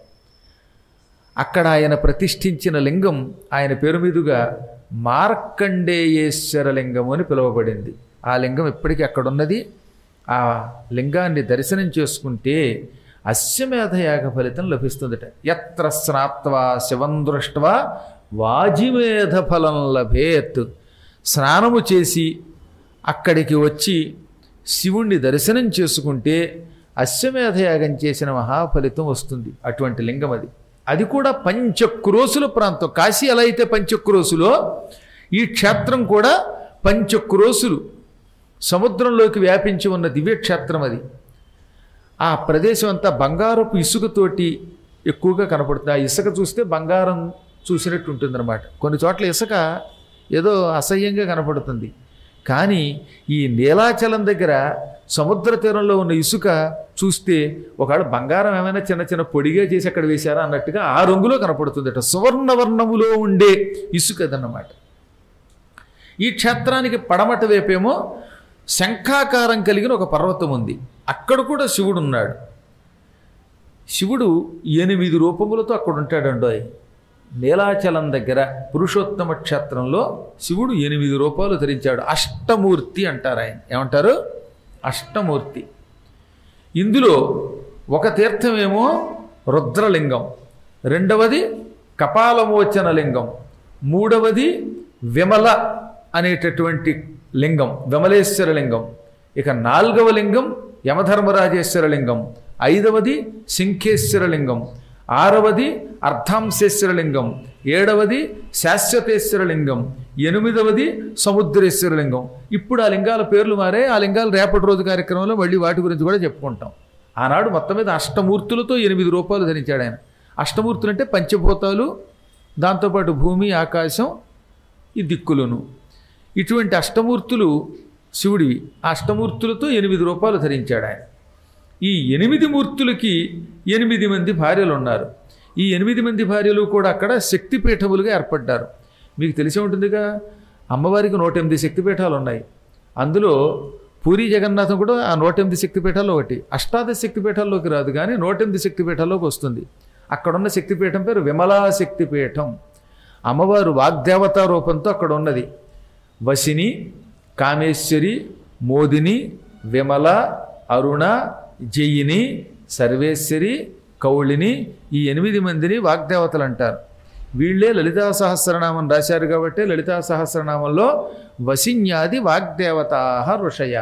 అక్కడ ఆయన ప్రతిష్ఠించిన లింగం ఆయన పేరు మీదుగా మార్కండేయేశ్వర లింగము అని పిలువబడింది. ఆ లింగం ఇప్పటికీ అక్కడున్నది. ఆ లింగాన్ని దర్శనం చేసుకుంటే అశ్వమేధయాగ ఫలితం లభిస్తుందట. యత్ర స్నాత్వా శివం దృష్ట్వా వాజిమేధ ఫలం లభేత్. స్నానము చేసి అక్కడికి వచ్చి శివుణ్ణి దర్శనం చేసుకుంటే అశ్వమేధయాగం చేసిన మహాఫలితం వస్తుంది. అటువంటి లింగం అది. అది కూడా పంచక్రోసుల ప్రాంతం. కాశీ ఎలా అయితే పంచక్రోసులో ఈ క్షేత్రం కూడా పంచక్రోసులు సముద్రంలోకి వ్యాపించి ఉన్న దివ్యక్షేత్రం అది. ఆ ప్రదేశం అంతా బంగారపు ఇసుకతోటి ఎక్కువగా కనపడుతుంది. ఆ ఇసుక చూస్తే బంగారం చూసినట్టు ఉంటుందన్నమాట. కొన్ని చోట్ల ఇసుక ఏదో అసహ్యంగా కనపడుతుంది. కానీ ఈ నీలాచలం దగ్గర సముద్ర తీరంలో ఉన్న ఇసుక చూస్తే ఒకవేళ బంగారం ఏమైనా చిన్న చిన్న పొడిగా చేసి అక్కడ వేశారా అన్నట్టుగా ఆ రంగులో కనపడుతుందట. సువర్ణవర్ణములో ఉండే ఇసుక అదన్నమాట. ఈ క్షేత్రానికి పడమట వైపేమో శంఖాకారం కలిగిన ఒక పర్వతం ఉంది. అక్కడ కూడా శివుడు ఉన్నాడు. శివుడు ఎనిమిది రూపములతో అక్కడ ఉంటాడండోయ్. నీలాచలం దగ్గర పురుషోత్తమ క్షేత్రంలో శివుడు ఎనిమిది రూపాలు ధరించాడు. అష్టమూర్తి అంటారు ఆయన. ఏమంటారు? అష్టమూర్తి. ఇందులో ఒక తీర్థమేమో రుద్రలింగం, రెండవది కపాలమోచన లింగం, మూడవది విమల అనేటటువంటి లింగం, విమలేశ్వర లింగం. ఇక నాలుగవ లింగం యమధర్మరాజేశ్వర లింగం, ఐదవది శంఖేశ్వర లింగం, ఆరవది అర్ధాంశేశ్వర లింగం, ఏడవది శాశ్వతేశ్వర లింగం, ఎనిమిదవది సముద్రేశ్వర లింగం. ఇప్పుడు ఆ లింగాల పేర్లు మారే. ఆ లింగాలు రేపటి రోజు కార్యక్రమంలో మళ్ళీ వాటి గురించి కూడా చెప్పుకుంటాం. ఆనాడు మొత్తం మీద అష్టమూర్తులతో ఎనిమిది రూపాయలు ధరించాడు ఆయన. అష్టమూర్తులు అంటే పంచభూతాలు, దాంతోపాటు భూమి, ఆకాశం, ఈ దిక్కులను. ఇటువంటి అష్టమూర్తులు శివుడివి. ఆ అష్టమూర్తులతో ఎనిమిది రూపాయలు ధరించాడు ఆయన. ఈ ఎనిమిది మూర్తులకి ఎనిమిది మంది భార్యలు ఉన్నారు. ఈ ఎనిమిది మంది భార్యలు కూడా అక్కడ శక్తిపీఠములుగా ఏర్పడ్డారు. మీకు తెలిసి ఉంటుందిగా, అమ్మవారికి నూట ఎనిమిది శక్తిపీఠాలు ఉన్నాయి. అందులో పూరి జగన్నాథం కూడా ఆ నూట ఎనిమిది శక్తిపీఠాల్లో ఒకటి. అష్టాదశ శక్తిపీఠాల్లోకి రాదు, కానీ నూట ఎనిమిది శక్తిపీఠాల్లోకి వస్తుంది. అక్కడున్న శక్తిపీఠం పేరు విమలా శక్తిపీఠం. అమ్మవారు వాగ్దేవతా రూపంతో అక్కడ ఉన్నది. వశిని, కామేశ్వరి, మోదిని, విమల, అరుణ, జయిని, సర్వేశ్వరి, కౌళిని, ఈ ఎనిమిది మందిని వాగ్దేవతలు అంటారు. వీళ్ళే లలితా సహస్రనామం రాశారు కాబట్టి లలితా సహస్రనామంలో వశిన్యాది వాగ్దేవతా ఋషయ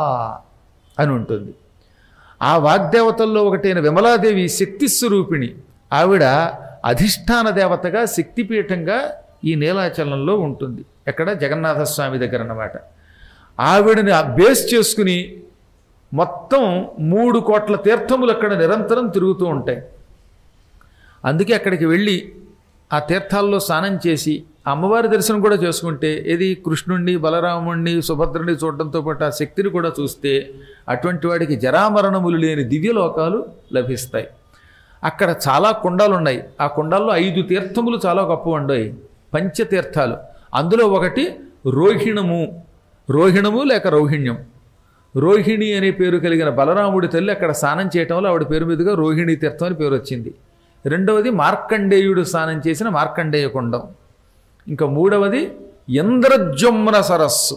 అని ఉంటుంది. ఆ వాగ్దేవతల్లో ఒకటైన విమలాదేవి శక్తి స్వరూపిణి. ఆవిడ అధిష్టాన దేవతగా శక్తిపీఠంగా ఈ నీలాచలంలో ఉంటుంది. ఎక్కడ? జగన్నాథస్వామి దగ్గర అన్నమాట. ఆవిడని బేస్ చేసుకుని మొత్తం మూడు కోట్ల తీర్థములు అక్కడ నిరంతరం తిరుగుతూ ఉంటాయి. అందుకే అక్కడికి వెళ్ళి ఆ తీర్థాల్లో స్నానం చేసి అమ్మవారి దర్శనం కూడా చేసుకుంటే, ఏది కృష్ణుణ్ణి, బలరాముణ్ణి, సుభద్రుని చూడడంతో పాటు ఆ శక్తిని కూడా చూస్తే అటువంటి వాడికి జరామరణములు లేని దివ్యలోకాలు లభిస్తాయి. అక్కడ చాలా కుండాలు ఉన్నాయి. ఆ కుండాల్లో ఐదు తీర్థములు చాలా గొప్ప ఉండవు, పంచతీర్థాలు. అందులో ఒకటి రోహిణము. రోహిణము లేక రౌహిణ్యం. రోహిణి అనే పేరు కలిగిన బలరాముడి తల్లి అక్కడ స్నానం చేయటం వల్ల ఆవిడ పేరు మీదుగా రోహిణీ తీర్థం అని పేరు వచ్చింది. రెండవది మార్కండేయుడు స్నానం చేసిన మార్కండేయ కుండం. ఇంకా మూడవది ఇంద్రజుమ్న సరస్సు.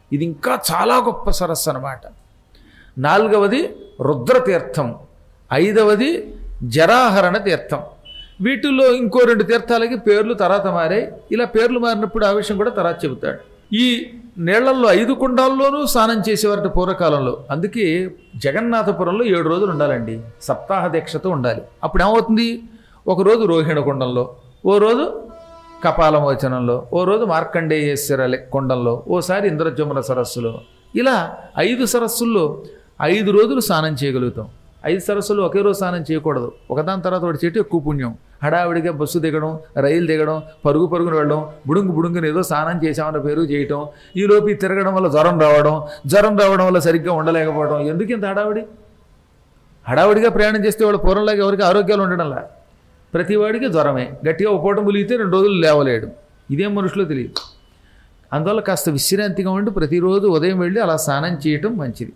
ఇది ఇంకా చాలా గొప్ప సరస్సు అన్నమాట. నాలుగవది రుద్రతీర్థం, ఐదవది జరాహరణ తీర్థం. వీటిల్లో ఇంకో రెండు తీర్థాలకి పేర్లు తర్వాత మారాయి. ఇలా పేర్లు మారినప్పుడు ఆ విషయం కూడా తర్వాత చెబుతాడు. ఈ నీళ్లల్లో ఐదు కుండాల్లోనూ స్నానం చేసేవారట పూర్వకాలంలో. అందుకే జగన్నాథపురంలో ఏడు రోజులు ఉండాలండి, సప్తాహ దీక్షతో ఉండాలి. అప్పుడు ఏమవుతుంది, ఒకరోజు రోహిణ కుండంలో, ఓ రోజు కపాలమోచనంలో, ఓ రోజు మార్కండేయేశ్వర కుండంలో, ఓసారి ఇంద్రజమున సరస్సులో, ఇలా ఐదు సరస్సుల్లో ఐదు రోజులు స్నానం చేయగలుగుతాం. ఐదు సరస్సులు ఒకే రోజు స్నానం చేయకూడదు, ఒకదాని తర్వాత ఒకటి చేయటం ఎక్కువ పుణ్యం. హడావిడిగా బస్సు దిగడం, రైలు దిగడం, పరుగు పరుగును వెళ్ళడం, బుడుంగు బుడుంగుని ఏదో స్నానం చేసామన్న పేరు చేయటం, ఈలోపు తిరగడం వల్ల జ్వరం రావడం, జ్వరం రావడం వల్ల సరిగ్గా ఉండలేకపోవడం. ఎందుకు ఇంత హడావిడి? హడావిడిగా ప్రయాణం చేస్తే వాళ్ళు పూర్వంలాగా ఎవరికి ఆరోగ్యాలు ఉండడంలా. ప్రతివాడికి జ్వరమే, గట్టిగా ఒక పూట ములిగితే రెండు రోజులు లేవలేడు. ఇదేం మనుషులో తెలియదు. అందువల్ల కాస్త విశ్రాంతిగా ఉండి ప్రతిరోజు ఉదయం వెళ్ళి అలా స్నానం చేయటం మంచిది.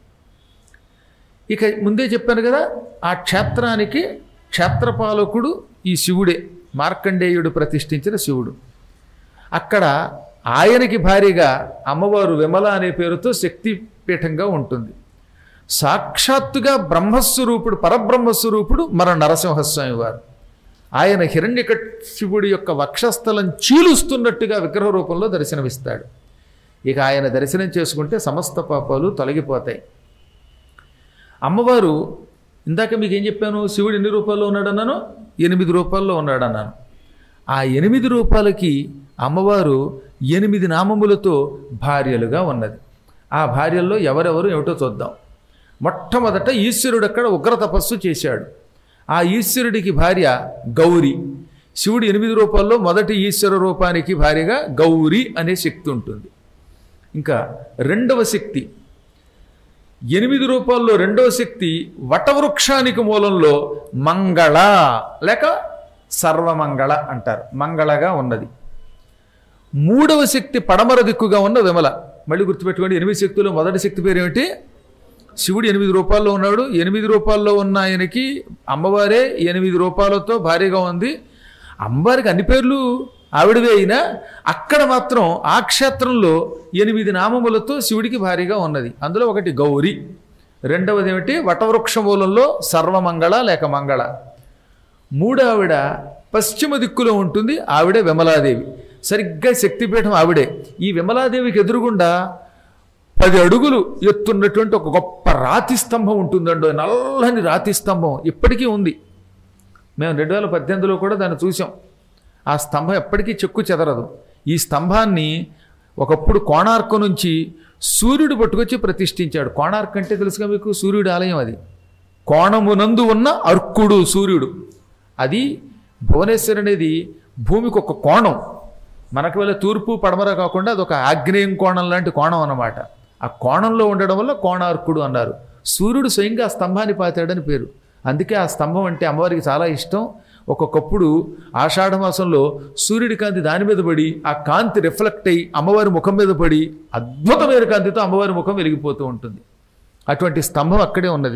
ఇక ముందే చెప్పాను కదా, ఆ క్షేత్రానికి క్షేత్రపాలకుడు ఈ శివుడే, మార్కండేయుడు ప్రతిష్ఠించిన శివుడు. అక్కడ ఆయనకి భారీగా అమ్మవారు విమల అనే పేరుతో శక్తిపీఠంగా ఉంటుంది. సాక్షాత్తుగా బ్రహ్మస్వరూపుడు, పరబ్రహ్మస్వరూపుడు మన నరసింహస్వామి వారు. ఆయన హిరణ్యకశిపుడి యొక్క వక్షస్థలం చీలుస్తున్నట్టుగా విగ్రహ రూపంలో దర్శనమిస్తాడు. ఇక ఆయన దర్శనం చేసుకుంటే సమస్త పాపాలు తొలగిపోతాయి. అమ్మవారు, ఇందాక మీకు ఏం చెప్పాను, శివుడు ఎన్ని రూపాల్లో ఉన్నాడన్నాను? ఎనిమిది రూపాల్లో ఉన్నాడన్నాను. ఆ ఎనిమిది రూపాలకి అమ్మవారు ఎనిమిది నామములతో భార్యలుగా ఉన్నది. ఆ భార్యల్లో ఎవరెవరు ఏమిటో చూద్దాం. మొట్టమొదట ఈశ్వరుడు అక్కడ ఉగ్ర తపస్సు చేశాడు. ఆ ఈశ్వరుడికి భార్య గౌరి. శివుడు ఎనిమిది రూపాల్లో మొదటి ఈశ్వర రూపానికి భార్యగా గౌరి అనే శక్తి ఉంటుంది. ఇంకా రెండవ శక్తి, ఎనిమిది రూపాల్లో రెండవ శక్తి వటవృక్షానికి మూలంలో మంగళ లేక సర్వమంగళ అంటారు, మంగళగా ఉన్నది. మూడవ శక్తి పడమర దిక్కుగా ఉన్న విమల. మళ్ళీ గుర్తుపెట్టుకోండి, ఎనిమిది శక్తుల్లో మొదటి శక్తి పేరు ఏమిటి? శివుడు ఎనిమిది రూపాల్లో ఉన్నాడు. ఎనిమిది రూపాల్లో ఉన్న ఆయనకి అమ్మవారే ఎనిమిది రూపాలతో భారీగా ఉంది. అమ్మవారికి అన్ని పేర్లు ఆవిడవే అయినా అక్కడ మాత్రం ఆ క్షేత్రంలో ఎనిమిది నామములతో శివుడికి భారీగా ఉన్నది. అందులో ఒకటి గౌరి, రెండవది ఏమిటి వటవృక్ష మూలంలో సర్వమంగళ లేక మంగళ. మూడో ఆవిడ పశ్చిమ దిక్కులో ఉంటుంది, ఆవిడే విమలాదేవి. సరిగ్గా శక్తిపీఠం ఆవిడే. ఈ విమలాదేవికి ఎదురుగుండా పది అడుగులు ఎత్తున్నటువంటి ఒక గొప్ప రాతి స్తంభం ఉంటుందండో, నల్లని రాతి స్తంభం ఇప్పటికీ ఉంది. మేము రెండు వేల పద్దెనిమిదిలో కూడా దాన్ని చూసాం. ఆ స్తంభం ఎప్పటికీ చెక్కు చెదరదు. ఈ స్తంభాన్ని ఒకప్పుడు కోణార్క్ నుంచి సూర్యుడు పట్టుకొచ్చి ప్రతిష్ఠించాడు. కోణార్క్ అంటే తెలుసుగా మీకు, సూర్యుడి ఆలయం అది. కోణమునందు ఉన్న అర్కుడు సూర్యుడు. అది భువనేశ్వర్ అనేది భూమికి ఒక కోణం. మనకు వల్ల తూర్పు పడమర కాకుండా అదొక ఆగ్నేయం కోణం లాంటి కోణం అన్నమాట. ఆ కోణంలో ఉండడం వల్ల కోణార్కుడు అన్నారు. సూర్యుడు స్వయంగా ఆ స్తంభాన్ని పాతాడని పేరు. అందుకే ఆ స్తంభం అంటే అమ్మవారికి చాలా ఇష్టం. ఒక్కొక్కప్పుడు ఆషాఢ మాసంలో సూర్యుడి కాంతి దాని మీద పడి ఆ కాంతి రిఫ్లెక్ట్ అయ్యి అమ్మవారి ముఖం మీద పడి అద్భుతమైన కాంతితో అమ్మవారి ముఖం వెలిగిపోతూ ఉంటుంది. అటువంటి స్తంభం అక్కడే ఉన్నది.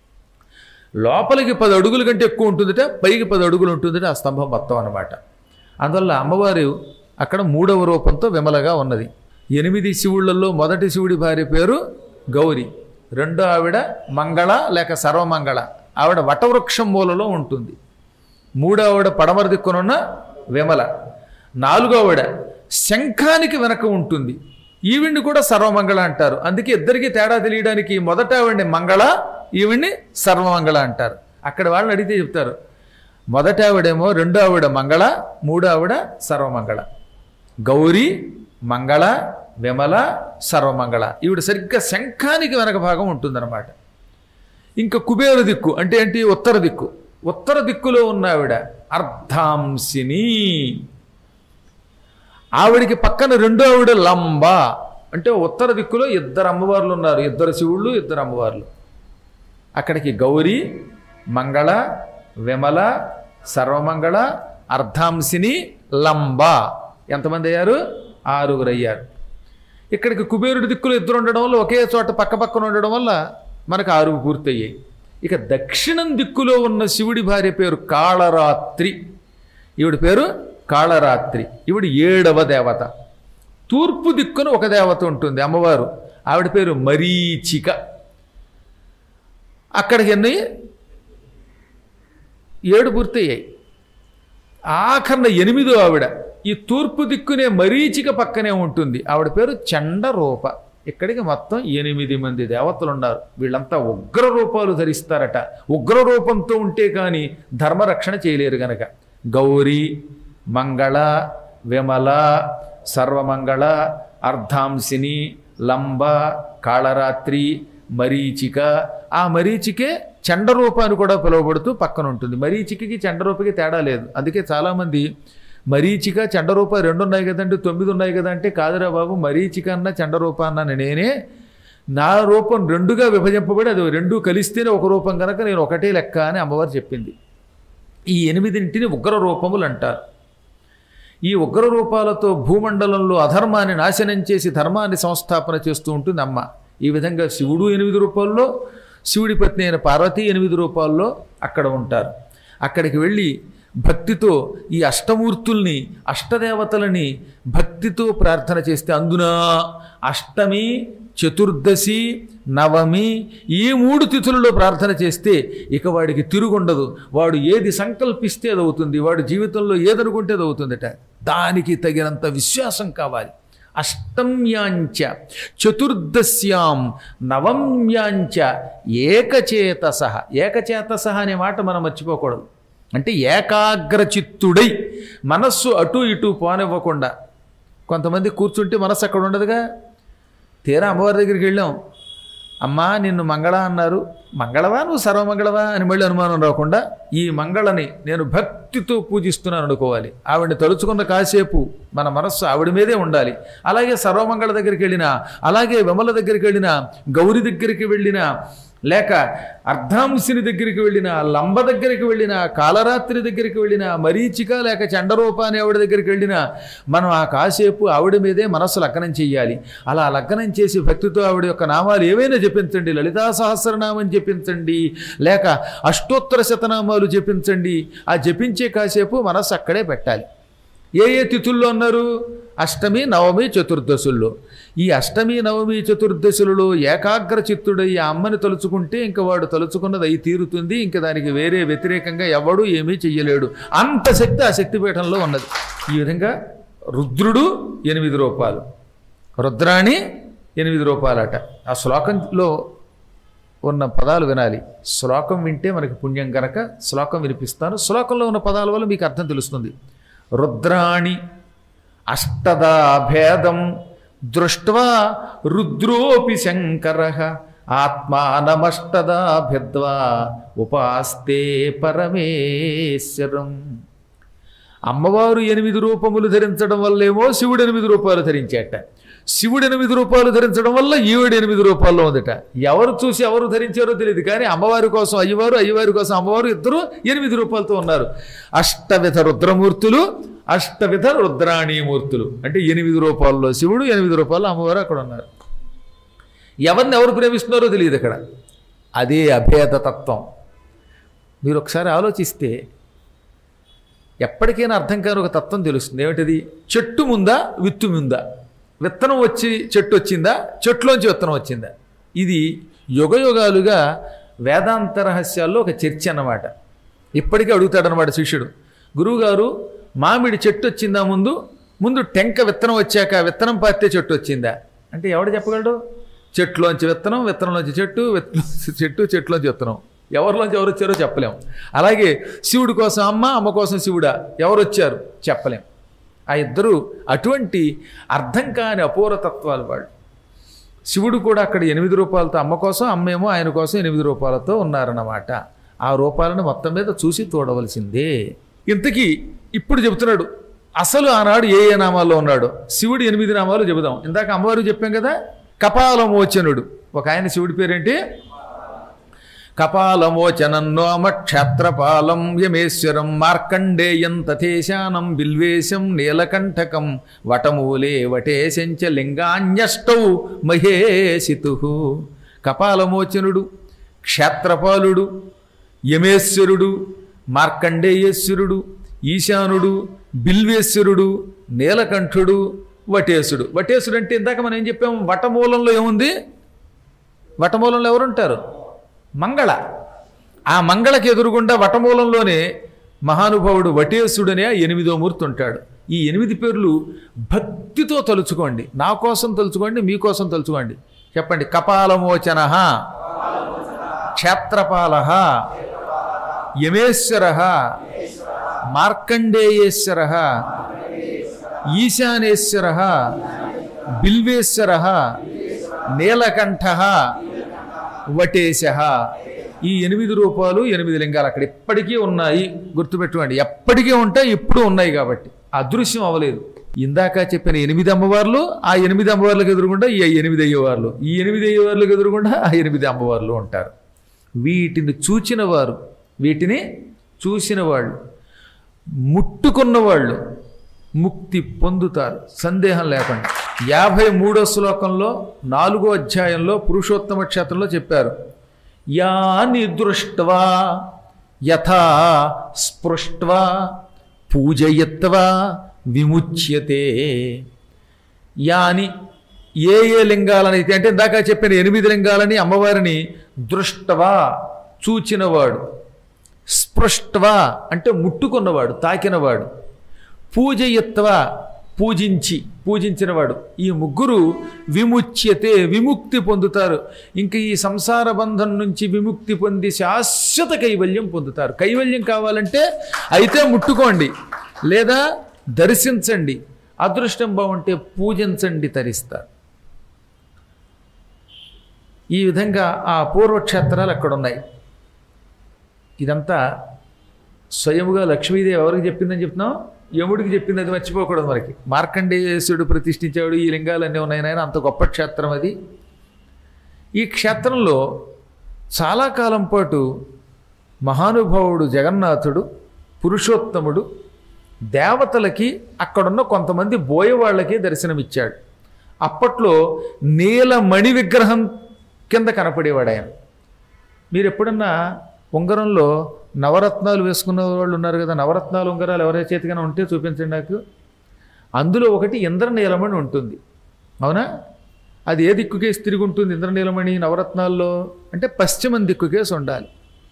లోపలికి పది అడుగుల కంటే ఎక్కువ ఉంటుందట, పైకి పది అడుగులు ఉంటుందట ఆ స్తంభం మొత్తం అన్నమాట. అందువల్ల అమ్మవారు అక్కడ మూడవ రూపంతో విమలగా ఉన్నది. ఎనిమిది శివుళ్లలో మొదటి శివుడి భార్య పేరు గౌరి. రెండో ఆవిడ మంగళ లేక సర్వమంగళ. ఆవిడ వటవృక్షం మూలలో ఉంటుంది. మూడో ఆవిడ పడమర దిక్కునున్న విమల. నాలుగో ఆవిడ శంఖానికి వెనక ఉంటుంది. ఈవిడ్ని కూడా సర్వమంగళ అంటారు. అందుకే ఇద్దరికి తేడా తెలియడానికి మొదట ఆవిడ్ని మంగళ, ఈవిడ్ని సర్వమంగళ అంటారు. అక్కడ వాళ్ళని అడిగితే చెప్తారు, మొదట ఆవిడేమో రెండో ఆవిడ మంగళ, మూడో ఆవిడ సర్వమంగళ. గౌరీ, మంగళ, విమల, సర్వమంగళ. ఈవిడ సరిగ్గా శంఖానికి వెనక భాగం ఉంటుందన్నమాట. ఇంకా కుబేరు దిక్కు అంటే ఏంటి? ఉత్తర దిక్కు. ఉత్తర దిక్కులో ఉన్న ఆవిడ అర్ధాంశిని. ఆవిడికి పక్కన రెండో ఆవిడ లంబ. అంటే ఉత్తర దిక్కులో ఇద్దరు అమ్మవార్లు ఉన్నారు, ఇద్దరు శివుళ్ళు, ఇద్దరు అమ్మవార్లు. అక్కడికి గౌరీ, మంగళ, విమల, సర్వమంగళ, అర్ధాంశిని, లంబ. ఎంతమంది అయ్యారు? ఆరుగురు అయ్యారు. ఇక్కడికి కుబేరుడి దిక్కులో ఇద్దరు ఉండడం వల్ల, ఒకే చోట పక్క పక్కన ఉండడం వల్ల మనకు ఆరుగు పూర్తయ్యాయి. ఇక దక్షిణం దిక్కులో ఉన్న శివుడి భార్య పేరు కాళరాత్రి. ఈవిడి పేరు కాళరాత్రి. ఈవిడి ఏడవ దేవత. తూర్పు దిక్కున ఒక దేవత ఉంటుంది అమ్మవారు, ఆవిడ పేరు మరీచిక. అక్కడికి ఎన్ని ఏడు పూర్తయ్యాయి. ఆఖరణ ఎనిమిదో ఆవిడ ఈ తూర్పు దిక్కునే మరీచిక పక్కనే ఉంటుంది. ఆవిడ పేరు చండరూప. ఇక్కడికి మొత్తం ఎనిమిది మంది దేవతలు ఉన్నారు. వీళ్ళంతా ఉగ్ర రూపాలు ధరిస్తారట. ఉగ్ర రూపంతో ఉంటే కానీ ధర్మరక్షణ చేయలేరు గనక. గౌరీ, మంగళ, విమల, సర్వమంగళ, అర్ధాంశిని, లంబ, కాళరాత్రి, మరీచిక. ఆ మరీచికే చండరూపాన్ని కూడా పిలువబడుతూ పక్కన ఉంటుంది. మరీచికకి చండరూపకి తేడా లేదు. అందుకే చాలామంది మరీచిక చండరూప రెండు ఉన్నాయి కదండి, తొమ్మిది ఉన్నాయి కదా అంటే, కాదురా బాబు, మరీచిక అన్న చండరూప అన్న నేనే, నా రూపం రెండుగా విభజింపబడి అది రెండు కలిస్తేనే ఒక రూపం కనుక నేను ఒకటే లెక్క అని అమ్మవారు చెప్పింది. ఈ ఎనిమిదింటిని ఉగ్ర రూపములు అంటారు. ఈ ఉగ్ర రూపాలతో భూమండలంలో అధర్మాన్ని నాశనం చేసి ధర్మాన్ని సంస్థాపన చేస్తూ ఉంటుంది అమ్మ. ఈ విధంగా శివుడు ఎనిమిది రూపాల్లో, శివుడి పత్ని అయిన పార్వతి ఎనిమిది రూపాల్లో అక్కడ ఉంటారు. అక్కడికి వెళ్ళి భక్తితో ఈ అష్టమూర్తుల్ని, అష్టదేవతలని భక్తితో ప్రార్థన చేస్తే, అందున అష్టమి, చతుర్దశి, నవమి ఈ మూడు తిథులలో ప్రార్థన చేస్తే ఇక వాడికి తిరుగుండదు. వాడు ఏది సంకల్పిస్తే అది అవుతుంది. వాడు జీవితంలో ఏదనుకుంటే అది అవుతుందట. దానికి తగినంత విశ్వాసం కావాలి. అష్టమ్యాంచ చతుర్దశ్యాం నవమ్యాంచ ఏకచేతసః. ఏకచేతసః అనే మాట మనం మర్చిపోకూడదు. అంటే ఏకాగ్రచిత్తుడై, మనస్సు అటు ఇటు పోనివ్వకుండా. కొంతమంది కూర్చుంటే మనస్సు అక్కడ ఉండదుగా. తీరా అమ్మవారి దగ్గరికి వెళ్ళాం, అమ్మా నిన్ను మంగళ అన్నారు, మంగళవా నువ్వు సర్వమంగళవా అని మళ్ళీ అనుమానం రాకుండా ఈ మంగళని నేను భక్తితో పూజిస్తున్నాను అనుకోవాలి. ఆవిడని తలుచుకున్న కాసేపు మన మనస్సు ఆవిడ మీదే ఉండాలి. అలాగే సర్వమంగళ దగ్గరికి వెళ్ళినా, అలాగే విమల దగ్గరికి వెళ్ళినా, గౌరి దగ్గరికి వెళ్ళినా, లేక అర్ధాంశిని దగ్గరికి వెళ్ళినా, లంబ దగ్గరికి వెళ్ళినా, కాలరాత్రి దగ్గరికి వెళ్ళినా, మరీచిక లేక చండరూప అనే ఆవిడ దగ్గరికి వెళ్ళినా మనం ఆ కాసేపు ఆవిడ మీదే మనస్సు లగ్నం చెయ్యాలి. అలా లగ్నం చేసి భక్తితో ఆవిడ యొక్క నామాలు ఏవైనా జపించండి. లలితా సహస్రనామం జపించండి, లేక అష్టోత్తర శతనామాలు జపించండి. ఆ జపించే కాసేపు మనస్సు అక్కడే పెట్టాలి. ఏ ఏ తిథుల్లో అన్నారు? అష్టమి, నవమి, చతుర్దశుల్లో. ఈ అష్టమి, నవమి, చతుర్దశులలో ఏకాగ్ర చిత్తుడై ఆ అమ్మని తలుచుకుంటే ఇంక వాడు తలుచుకున్నది అయి తీరుతుంది. ఇంక దానికి వేరే వ్యతిరేకంగా ఎవడు ఏమీ చెయ్యలేడు. అంత శక్తి ఆ శక్తిపీఠంలో ఉన్నది. ఈ విధంగా రుద్రుడు ఎనిమిది రూపాయలు, రుద్రాణి ఎనిమిది రూపాయలట. ఆ శ్లోకంలో ఉన్న పదాలు వినాలి. శ్లోకం వింటే మనకి పుణ్యం కనుక శ్లోకం వినిపిస్తాను. శ్లోకంలో ఉన్న పదాల వల్ల మీకు అర్థం తెలుస్తుంది. రుద్రాణి అష్టదా భేదం దృష్ట్వా రుద్రోపి శంకరః ఆత్మానమష్టదా భిద్వా ఉపాస్తే పరమేశ్వరం. అమ్మవారు ఎనిమిది రూపములు ధరించడం వల్లేమో శివుడు ఎనిమిది రూపాయలు ధరించేట. శివుడు ఎనిమిది రూపాయలు ధరించడం వల్ల ఈవిడ ఎనిమిది రూపాయల్లో ఉందట. ఎవరు చూసి ఎవరు ధరించారో తెలియదు, కానీ అమ్మవారి కోసం అయ్యవారు, అయ్యవారి కోసం అమ్మవారు ఇద్దరు ఎనిమిది రూపాయలతో ఉన్నారు. అష్టవిధ రుద్రమూర్తులు, అష్టవిధ రుద్రాణీమూర్తులు. అంటే ఎనిమిది రూపాయల్లో శివుడు, ఎనిమిది రూపాయలు అమ్మవారు అక్కడ ఉన్నారు. ఎవరిని ఎవరు ప్రేమిస్తున్నారో తెలియదు అక్కడ. అదే అభేద తత్వం. మీరు ఒకసారి ఆలోచిస్తే ఎప్పటికైనా అర్థం కాని ఒక తత్వం తెలుస్తుంది. ఏమిటది? చెట్టు ముందా, విత్తు ముందా? విత్తనం వచ్చి చెట్టు వచ్చిందా, చెట్టులోంచి విత్తనం వచ్చిందా? ఇది యుగయుగాలుగా వేదాంత రహస్యాల్లో ఒక చర్చ అన్నమాట. ఇప్పటికీ అడుగుతాడనమాట శిష్యుడు, గురువుగారు మామిడి చెట్టు వచ్చిందా ముందు, ముందు టెంక విత్తనం వచ్చాక విత్తనం పారితే చెట్టు వచ్చిందా అంటే ఎవడు చెప్పగలడు? చెట్టులోంచి విత్తనం, విత్తనంలోంచి చెట్టు, విత్తనంలోంచి చెట్టు, చెట్టులోంచి విత్తనం. ఎవరిలోంచి ఎవరు వచ్చారో చెప్పలేం. అలాగే శివుడి కోసం అమ్మ, అమ్మ కోసం శివుడా, ఎవరు వచ్చారు చెప్పలేం. ఆ ఇద్దరు అటువంటి అర్థం కాని అపూర్వతత్వాలు వాళ్ళు. శివుడు కూడా అక్కడ ఎనిమిది రూపాయలతో అమ్మ కోసం, అమ్మేమో ఆయన కోసం ఎనిమిది రూపాయలతో ఉన్నారన్నమాట. ఆ రూపాలను మొత్తం మీద చూసి చూడవలసిందే. ఇంతకీ ఇప్పుడు చెబుతున్నాడు అసలు ఆనాడు ఏ ఏ నామాల్లో ఉన్నాడు. శివుడు ఎనిమిది నామాలు చెబుదాం. ఇందాక అమ్మవారు చెప్పాం కదా, కపాలమోచనుడు ఒక ఆయన. శివుడి పేరేంటి? కపాలమోచనం నోమ క్షేత్రపాలం యమేశ్వరం మార్కండేయం తథేశానం బిల్వేశం నీలకంఠకం వటమూలే వటేశంచ లింగాన్యష్టౌ మహేశితు. కపాలమోచనుడు, క్షేత్రపాలుడు, యమేశ్వరుడు, మార్కండేయేశ్వరుడు, ఈశానుడు, బిల్వేశ్వరుడు, నీలకంఠుడు, వటేశుడు. వటేశుడు అంటే ఇందాక మనం ఏం చెప్పాము, వటమూలంలో ఏముంది, వటమూలంలో ఎవరుంటారు, మంగళ. ఆ మంగళకి ఎదురుగుండా వటమూలంలోనే మహానుభావుడు వటేశుడనే ఎనిమిదో మూర్తి ఉంటాడు. ఈ ఎనిమిది పేర్లు భక్తితో తలుచుకోండి, నా కోసం తలుచుకోండి, మీకోసం తలుచుకోండి. చెప్పండి. కపాలమోచన, క్షేత్రపాల, యమేశ్వర, మార్కండేయేశ్వర, ఈశానేశ్వర, బిల్వేశ్వర, నీలకంఠ, వటేశ. ఈ ఎనిమిది రూపాలు ఎనిమిది లింగాలు అక్కడ ఇప్పటికీ ఉన్నాయి, గుర్తుపెట్టుకోండి. ఎప్పటికీ ఉంటాయి, ఇప్పుడు ఉన్నాయి కాబట్టి అదృశ్యం అవ్వలేదు. ఇందాక చెప్పిన ఎనిమిది అమ్మవార్లు, ఆ ఎనిమిది అమ్మవార్లకు ఎదురుగుండా ఈ ఎనిమిది అయ్యేవార్లు, ఈ ఎనిమిది అయ్యేవార్లకు ఎదురుగుండా ఆ ఎనిమిది అమ్మవార్లు ఉంటారు. వీటిని చూచిన వారు, వీటిని చూసిన వాళ్ళు, ముట్టుకున్న వాళ్ళు ముక్తి పొందుతారు, సందేహం లేకుండా. యాభై మూడో శ్లోకంలో నాలుగో అధ్యాయంలో పురుషోత్తమ క్షేత్రంలో చెప్పారు. యాని దృష్ట్వా యథా స్పృష్ట్వా పూజయత్వా విముచ్యతే. యాని ఏ ఏ లింగాలనైతే, అంటే ఇందాక చెప్పిన ఎనిమిది లింగాలని అమ్మవారిని దృష్ట్వా చూచినవాడు, స్పృష్ట్వా అంటే ముట్టుకున్నవాడు, తాకినవాడు, పూజయత్వా పూజించి పూజించినవాడు, ఈ ముగ్గురు విముచ్యతే విముక్తి పొందుతారు. ఇంక ఈ సంసార బంధం నుంచి విముక్తి పొంది శాశ్వత కైవల్యం పొందుతారు. కైవల్యం కావాలంటే అయితే ముట్టుకోండి, లేదా దర్శించండి, అదృష్టం బాగుంటే పూజించండి, తరిస్తారు. ఈ విధంగా ఆ పూర్వక్షేత్రాలు అక్కడ ఉన్నాయి. ఇదంతా స్వయముగా లక్ష్మీదేవి ఎవరికి చెప్పిందని చెప్తున్నాం, యముడికి చెప్పింది, అది మర్చిపోకూడదు మనకి. మార్కండేయేశ్వరుడు ప్రతిష్ఠించాడు, ఈ లింగాలన్నీ ఉన్నాయని, అంత గొప్ప క్షేత్రం అది. ఈ క్షేత్రంలో చాలా కాలం పాటు మహానుభావుడు జగన్నాథుడు, పురుషోత్తముడు దేవతలకి, అక్కడున్న కొంతమంది బోయవాళ్ళకి దర్శనమిచ్చాడు. అప్పట్లో నీలమణి విగ్రహం కింద కనపడేవాడు ఆయన. మీరు ఎప్పుడన్నా ఉంగరంలో నవరత్నాలు వేసుకున్న వాళ్ళు ఉన్నారు కదా, నవరత్నాలు ఉంగరాలు ఎవరి చేతికైనా ఉంటే చూపించండి నాకు. అందులో ఒకటి ఇంద్రనీలమణి ఉంటుంది, అవునా? అది ఏ దిక్కుకేసి తిరిగి ఉంటుంది ఇంద్రనీలమణి నవరత్నాల్లో అంటే పశ్చిమం దిక్కుకేసి ఉండాలి.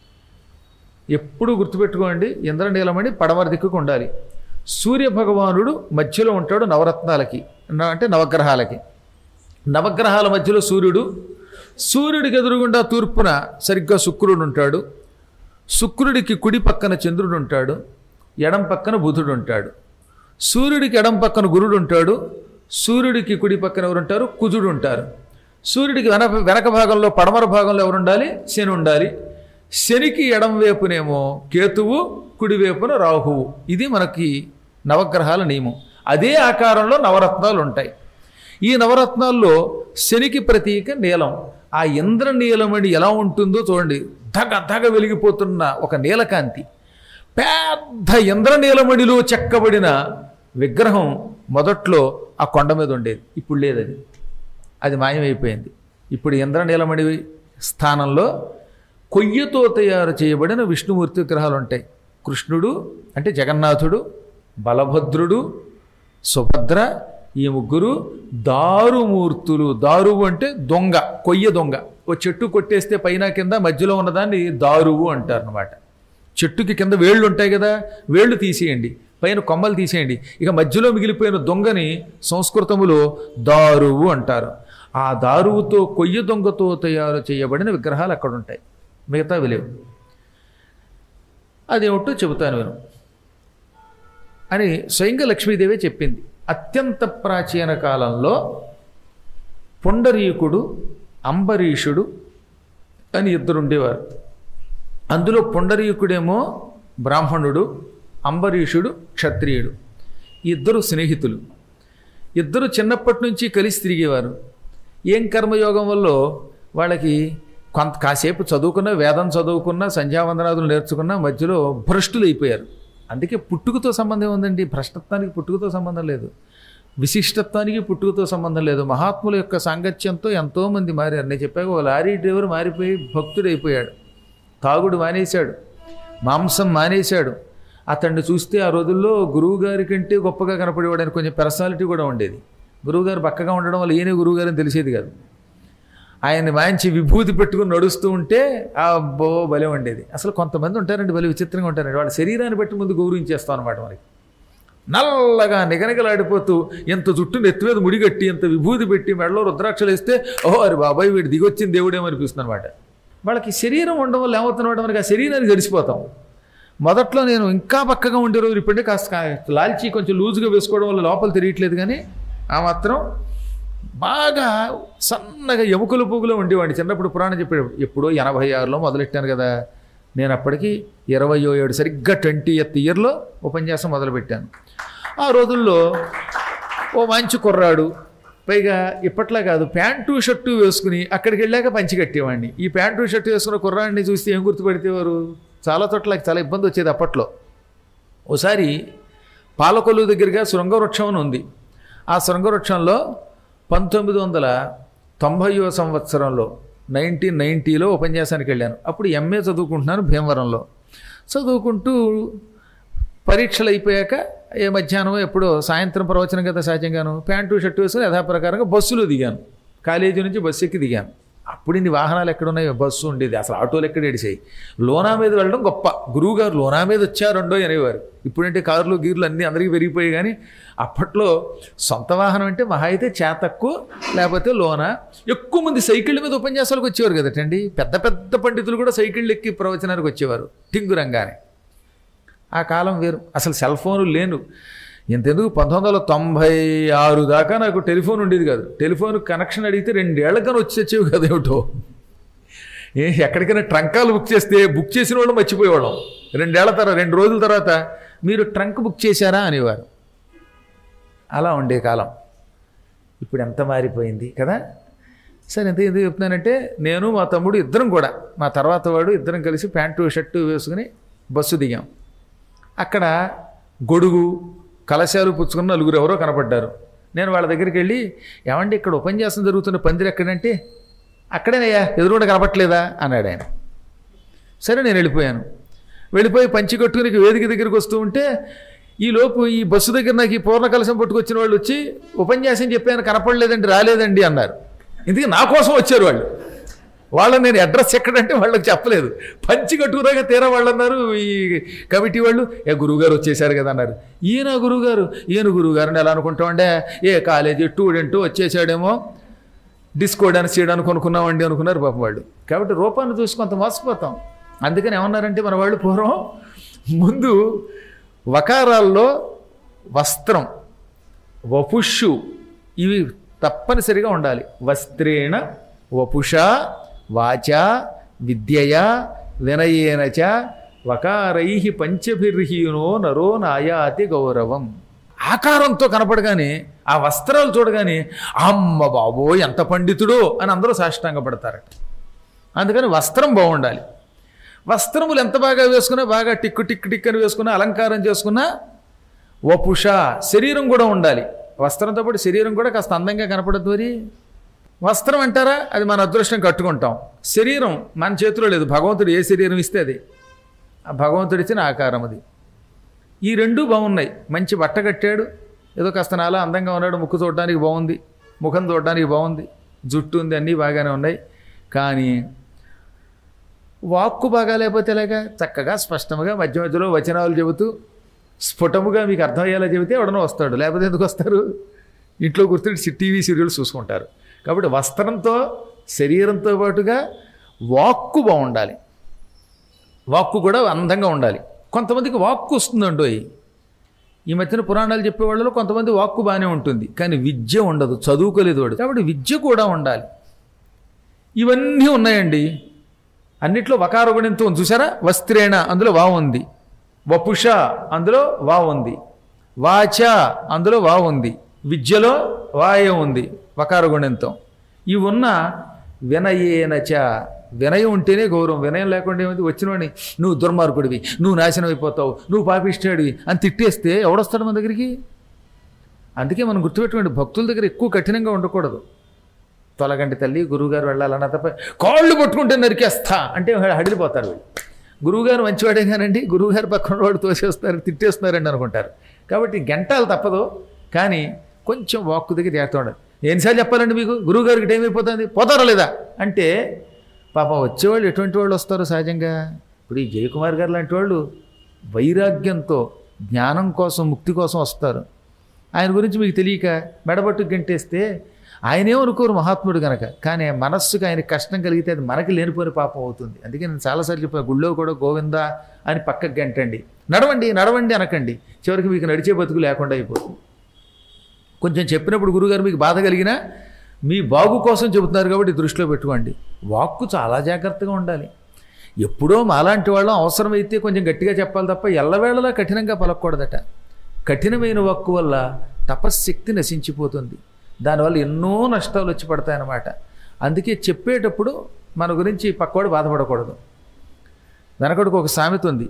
ఎప్పుడు గుర్తుపెట్టుకోండి, ఇంద్రనీలమణి పడమర దిక్కుకు ఉండాలి. సూర్యభగవానుడు మధ్యలో ఉంటాడు నవరత్నాలకి, అంటే నవగ్రహాలకి. నవగ్రహాల మధ్యలో సూర్యుడు, సూర్యుడికి ఎదురుగుండా తూర్పున సరిగ్గా శుక్రుడు ఉంటాడు. శుక్రుడికి కుడి పక్కన చంద్రుడు ఉంటాడు, ఎడం పక్కన బుధుడు ఉంటాడు. సూర్యుడికి ఎడం పక్కన గురుడు ఉంటాడు, సూర్యుడికి కుడి పక్కన ఎవరు ఉంటారు, కుజుడు ఉంటారు. సూర్యుడికి వెనక వెనక భాగంలో పడమర భాగంలో ఎవరు ఉండాలి, శని ఉండాలి. శనికి ఎడం వైపునేమో కేతువు, కుడివైపున రాహువు. ఇది మనకి నవగ్రహాల నియమం. అదే ఆకారంలో నవరత్నాలు ఉంటాయి. ఈ నవరత్నాల్లో శనికి ప్రతీక నీలం. ఆ ఇంద్రనీలమణి ఎలా ఉంటుందో చూడండి, ధగ ధగ వెలిగిపోతున్న ఒక నీలకాంతి. పెద్ద ఇంద్రనీలమణిలో చెక్కబడిన విగ్రహం మొదట్లో ఆ కొండ మీద ఉండేది, ఇప్పుడు లేదది, అది మాయమైపోయింది. ఇప్పుడు ఇంద్రనీలమణి స్థానంలో కొయ్యతో తయారు చేయబడిన విష్ణుమూర్తి విగ్రహాలు ఉంటాయి. కృష్ణుడు అంటే జగన్నాథుడు, బలభద్రుడు, సుభద్ర, ఈ ముగ్గురు దారుమూర్తులు. దారువు అంటే దొంగ, కొయ్య దొంగ. ఓ చెట్టు కొట్టేస్తే పైన కింద మధ్యలో ఉన్నదాన్ని దారువు అంటారు అన్నమాట. చెట్టుకి కింద వేళ్ళు ఉంటాయి కదా, వేళ్ళు తీసేయండి, పైన కొమ్మలు తీసేయండి, ఇక మధ్యలో మిగిలిపోయిన దొంగని సంస్కృతములో దారువు అంటారు. ఆ దారువుతో, కొయ్య దొంగతో తయారు చేయబడిన విగ్రహాలు అక్కడ ఉంటాయి, మిగతావి లేవు. అదేమిటో చెబుతాను విను అని స్వయంగా లక్ష్మీదేవి చెప్పింది. అత్యంత ప్రాచీన కాలంలో పుండరీకుడు, అంబరీషుడు అని ఇద్దరు ఉండేవారు. అందులో పుండరీకుడేమో బ్రాహ్మణుడు, అంబరీషుడు క్షత్రియుడు. ఇద్దరు స్నేహితులు. ఇద్దరు చిన్నప్పటి నుంచి కలిసి తిరిగేవారు. ఏం కర్మయోగం వల్ల వాళ్ళకి కొంత కాసేపు చదువుకున్న, వేదం చదువుకున్న, సంధ్యావందనాదులు నేర్చుకున్న, మధ్యలో భ్రష్టులు అయిపోయారు. అందుకే పుట్టుకతో సంబంధం ఉందండి, భ్రష్టత్వానికి పుట్టుకతో సంబంధం లేదు, విశిష్టత్వానికి పుట్టుకతో సంబంధం లేదు. మహాత్ముల యొక్క సాంగత్యంతో ఎంతోమంది మారారు. నేను చెప్పాక ఒక లారీ డ్రైవర్ మారిపోయి భక్తుడైపోయాడు, తాగుడు మానేశాడు, మాంసం మానేశాడు. అతన్ని చూస్తే ఆ రోజుల్లో గురువు గారి కంటే గొప్పగా కనపడేవాడని కొంచెం పర్సనాలిటీ కూడా ఉండేది. గురువుగారు బక్కగా ఉండడం వల్ల ఈయన గురువుగారు అని తెలిసేది కాదు. ఆయన్ని మంచి విభూతి పెట్టుకుని నడుస్తూ ఉంటే ఆ బో బలే ఉండేది. అసలు కొంతమంది ఉంటారండి బలి విచిత్రంగా ఉంటారండి, వాళ్ళ శరీరాన్ని బట్టి ముందు గౌరవించేస్తాం అనమాట. మనకి నల్లగా నిగనిగలాడిపోతూ ఎంత జుట్టు నెత్తి మీద ముడిగట్టి ఎంత విభూతి పెట్టి మెడలో రుద్రాక్షలు వేస్తే ఓహో అరే బాబాయ్ వీడు దిగొచ్చింది దేవుడేమో అనిపిస్తుంది అనమాట. వాళ్ళకి శరీరం ఉండడం వల్ల ఏమవుతున్నమాట, మనకి ఆ శరీరాన్ని గడిచిపోతాం. మొదట్లో నేను ఇంకా పక్కగా ఉండే రోజు ఇప్పుడే కాస్త లాల్చి కొంచెం లూజుగా వేసుకోవడం వల్ల లోపల తిరగట్లేదు, కానీ ఆ మాత్రం బాగా సన్నగా ఎముకలు పువ్వులో ఉండేవాడిని చిన్నప్పుడు. పురాణం చెప్పాడు ఎప్పుడో ఎనభై ఆరులో మొదలెట్టాను కదా, నేను అప్పటికి ఇరవయో ఏడు సరిగ్గా ట్వంటీ ఎత్ ఇయర్లో ఉపన్యాసం మొదలుపెట్టాను. ఆ రోజుల్లో ఓ మంచి కుర్రాడు, పైగా ఇప్పట్లా కాదు ప్యాంటు షర్టు వేసుకుని అక్కడికి వెళ్ళాక పంచి కట్టేవాడిని. ఈ ప్యాంటు షర్టు వేసుకున్న కుర్రాడిని చూస్తే ఏం గుర్తుపెడితేవారు, చాలా చోట్ల చాలా ఇబ్బంది వచ్చేది అప్పట్లో. ఓసారి పాలకొల్లు దగ్గరగా శృంగవృక్షం అని ఉంది. ఆ శృంగవృక్షంలో పంతొమ్మిది వందల తొంభైవ సంవత్సరంలో నైన్టీన్ నైంటీలో ఉపన్యాసానికి వెళ్ళాను. అప్పుడు ఎంఏ చదువుకుంటున్నాను భీమవరంలో. చదువుకుంటూ పరీక్షలు అయిపోయాక ఏ మధ్యాహ్నం ఎప్పుడో సాయంత్రం ప్రవచనం కదా సహజంగాను ప్యాంటు షర్టు వేసుకుని యథాప్రకారంగా బస్సులో దిగాను. కాలేజీ నుంచి బస్సు ఎక్కి దిగాను. అప్పుడు ఇన్ని వాహనాలు ఎక్కడున్నాయో, బస్సు ఉండేది, అసలు ఆటోలు ఎక్కడ ఏడిసాయి. లోనా మీద వెళ్ళడం గొప్ప, గురువుగారు లోనా మీద వచ్చారండో అనేవారు. ఇప్పుడంటే కార్లు గీర్లు అన్నీ అందరికీ పెరిగిపోయాయి, కానీ అప్పట్లో సొంత వాహనం అంటే మహా అయితే చేతక్కు లేకపోతే లోన. ఎక్కువ మంది సైకిళ్ళ మీద ఉపన్యాసాలకు వచ్చేవారు కదటండి. పెద్ద పెద్ద పండితులు కూడా సైకిళ్ళు ఎక్కి ప్రవచనానికి వచ్చేవారు టింగురంగానే. ఆ కాలం వేరు, అసలు సెల్ ఫోన్లు లేను. ఇంతెందుకు పంతొమ్మిది వందల తొంభై ఆరు దాకా నాకు టెలిఫోన్ ఉండేది కాదు. టెలిఫోన్ కనెక్షన్ అడిగితే రెండేళ్లకన్నా వచ్చి వచ్చేవి కదా ఏమిటో. ఏ ఎక్కడికైనా ట్రంకాలు బుక్ చేస్తే బుక్ చేసిన వాళ్ళు మర్చిపోయేవాళ్ళం. రెండేళ్ల తర్వాత రెండు రోజుల తర్వాత మీరు ట్రంక్ బుక్ చేశారా అనేవారు. అలా ఉండే కాలం. ఇప్పుడు ఎంత మారిపోయింది కదా. సరే ఎంత ఎందుకు చెప్తున్నానంటే, నేను మా తమ్ముడు ఇద్దరం కూడా, మా తర్వాత వాడు ఇద్దరం కలిసి ప్యాంటు షర్టు వేసుకుని బస్సు దిగాం. అక్కడ గొడుగు కలశాలు పుచ్చుకున్న నలుగురు ఎవరో కనపడ్డారు. నేను వాళ్ళ దగ్గరికి వెళ్ళి, ఏమండి ఇక్కడ ఉపన్యాసం జరుగుతున్న పందిరి ఎక్కడంటే, అక్కడేనయ్యా ఎదురుకుండా కనపట్లేదా అన్నాడు ఆయన. సరే నేను వెళ్ళిపోయాను. వెళ్ళిపోయి పంచి కట్టుకుని వేదిక దగ్గరికి వస్తూ ఉంటే ఈలోపు ఈ బస్సు దగ్గర నాకు ఈ పూర్ణ కలశం పట్టుకొచ్చిన వాళ్ళు వచ్చి, ఉపన్యాసం చెప్పాను కనపడలేదండి రాలేదండి అన్నారు. ఇందుకే నా కోసం వచ్చారు వాళ్ళు. వాళ్ళని నేను అడ్రస్ ఎక్కడంటే వాళ్ళకి చెప్పలేదు. పంచి కట్టుకురాక తీరా వాళ్ళు అన్నారు, ఈ కమిటీ వాళ్ళు, ఏ గురువుగారు వచ్చేసారు కదా అన్నారు. ఈయన గురువుగారు ఈయన గురువుగారిని ఎలా అనుకుంటామంటే, ఏ కాలేజీ స్టూడెంట్ వచ్చేసాడేమో డిస్కో డాన్స్ చేయడానికి కొనుక్కున్నామండి అనుకున్నారు పాపం వాళ్ళు. కాబట్టి రూపాన్ని చూసి కొంత మోసపోతాం. అందుకని ఏమన్నారంటే మన వాళ్ళు పూర్వం ముందు వకారాల్లో వస్త్రం, వపుషు ఇవి తప్పనిసరిగా ఉండాలి. వస్త్రేణ వపుష వాచ విద్యయా వినయేనచ వకారై పంచభిర్హీనో నరో నాయాతి గౌరవం. ఆకారంతో కనపడగానే, ఆ వస్త్రాలు చూడగానే అమ్మ బాబో ఎంత పండితుడో అని అందరూ సాష్టాంగపడతారట. అందుకని వస్త్రం బాగుండాలి. వస్త్రములు ఎంత బాగా వేసుకున్నా, బాగా టిక్కు టిక్కు టిక్ అని వేసుకున్నా, అలంకారం చేసుకున్నా, వపుష శరీరం కూడా ఉండాలి. వస్త్రంతో పాటు శరీరం కూడా కాస్త అందంగా కనపడద్దు. మరి వస్త్రం అంటారా, అది మన అదృష్టం కట్టుకుంటాం. శరీరం మన చేతిలో లేదు, భగవంతుడు ఏ శరీరం ఇస్తే అది ఆ భగవంతుడు ఇచ్చిన ఆకారం అది. ఈ రెండూ బాగున్నాయి. మంచి బట్ట కట్టాడు, ఏదో కాస్త నాలా అందంగా ఉన్నాడు, ముక్కు చూడడానికి బాగుంది, ముఖం చూడడానికి బాగుంది, జుట్టు ఉంది, అన్నీ బాగానే ఉన్నాయి. కానీ వాక్కు బాగా లేకపోతే ఎలాగా? చక్కగా స్పష్టంగా మధ్య మధ్యలో వచనాలు చెబుతూ స్ఫుటముగా మీకు అర్థమయ్యేలా చెబితే ఎవడనో వస్తాడు, లేకపోతే ఎందుకు వస్తారు? ఇంట్లో కూర్చుని టీవీ సీరియల్స్ చూసుకుంటారు. కాబట్టి వస్త్రంతో శరీరంతో పాటుగా వాక్కు బాగుండాలి. వాక్కు కూడా అందంగా ఉండాలి. కొంతమందికి వాక్కు వస్తుందండో. ఈ మధ్యన పురాణాలు చెప్పేవాళ్ళలో కొంతమంది వాక్కు బాగానే ఉంటుంది, కానీ విద్య ఉండదు, చదువుకోలేదు వాడు. కాబట్టి విద్య కూడా ఉండాలి. ఇవన్నీ ఉన్నాయండి. అన్నిట్లో వకార గుణంతో ఉంది చూసారా. వస్త్రేణ అందులో వా ఉంది, వపుష అందులో వా ఉంది, వాచ అందులో వా ఉంది, విద్యలో వాయ ఉంది వకార గుణంతో. ఇవి ఉన్న వినయేనచ వినయం ఉంటేనే గౌరవం. వినయం లేకుండా ఏమైంది, వచ్చినవాడిని నువ్వు దుర్మార్గుడివి, నువ్వు నాశనం అయిపోతావు, నువ్వు పాపిష్టాడివి అని తిట్టేస్తే ఎవడొస్తాడు మన దగ్గరికి? అందుకే మనం గుర్తుపెట్టుకోండి, భక్తుల దగ్గర ఎక్కువ కఠినంగా ఉండకూడదు. తొలగంటి తల్లి గురువుగారు వెళ్ళాలన్నా తప్ప కాళ్ళు పట్టుకుంటే నరికేస్తా అంటే హడిలిపోతారు వీళ్ళు. గురువుగారు మంచివాడే కానండి, గురువుగారు పక్కన వాడు తోసేస్తారు, తిట్టేస్తున్నారండి అనుకుంటారు. కాబట్టి గంటాలు తప్పదు, కానీ కొంచెం వాక్కు దగ్గర జాగ్రత్త ఉండాలి. ఎన్నిసార్లు చెప్పాలండి మీకు, గురువుగారికి టైం అయిపోతుంది, పోతారా లేదా అంటే పాపం వచ్చేవాళ్ళు ఎటువంటి వాళ్ళు వస్తారో సహజంగా. ఇప్పుడు ఈ జయకుమార్ గారు లాంటి వాళ్ళు వైరాగ్యంతో జ్ఞానం కోసం ముక్తి కోసం వస్తారు. ఆయన గురించి మీకు తెలియక మెడబట్టు గంటేస్తే ఆయనే అనుకోరు మహాత్ముడు కనుక, కానీ మనస్సుకు ఆయన కష్టం కలిగితే అది మనకి లేనిపోయిన పాపం అవుతుంది. అందుకే నేను చాలాసార్లు చెప్పాను, గుళ్ళో కూడా గోవిందా అని పక్కకు గంటండి, నడవండి నడవండి అనకండి, చివరికి మీకు నడిచే బతుకు లేకుండా అయిపోతుంది. కొంచెం చెప్పినప్పుడు గురుగారు మీకు బాధ కలిగినా మీ బాగు కోసం చెబుతున్నారు కాబట్టి దృష్టిలో పెట్టుకోండి. వాక్కు చాలా జాగ్రత్తగా ఉండాలి. ఎప్పుడో మాలాంటి వాళ్ళం అవసరమైతే కొంచెం గట్టిగా చెప్పాలి తప్ప ఎల్లవేళలా కఠినంగా పలకూడదట. కఠినమైన వాక్కు వల్ల తపశ్శక్తి నశించిపోతుంది, దానివల్ల ఎన్నో నష్టాలు వచ్చి పడతాయన్నమాట. అందుకే చెప్పేటప్పుడు మన గురించి పక్కవాడు బాధపడకూడదు. వెనకడికి ఒక సామెత ఉంది,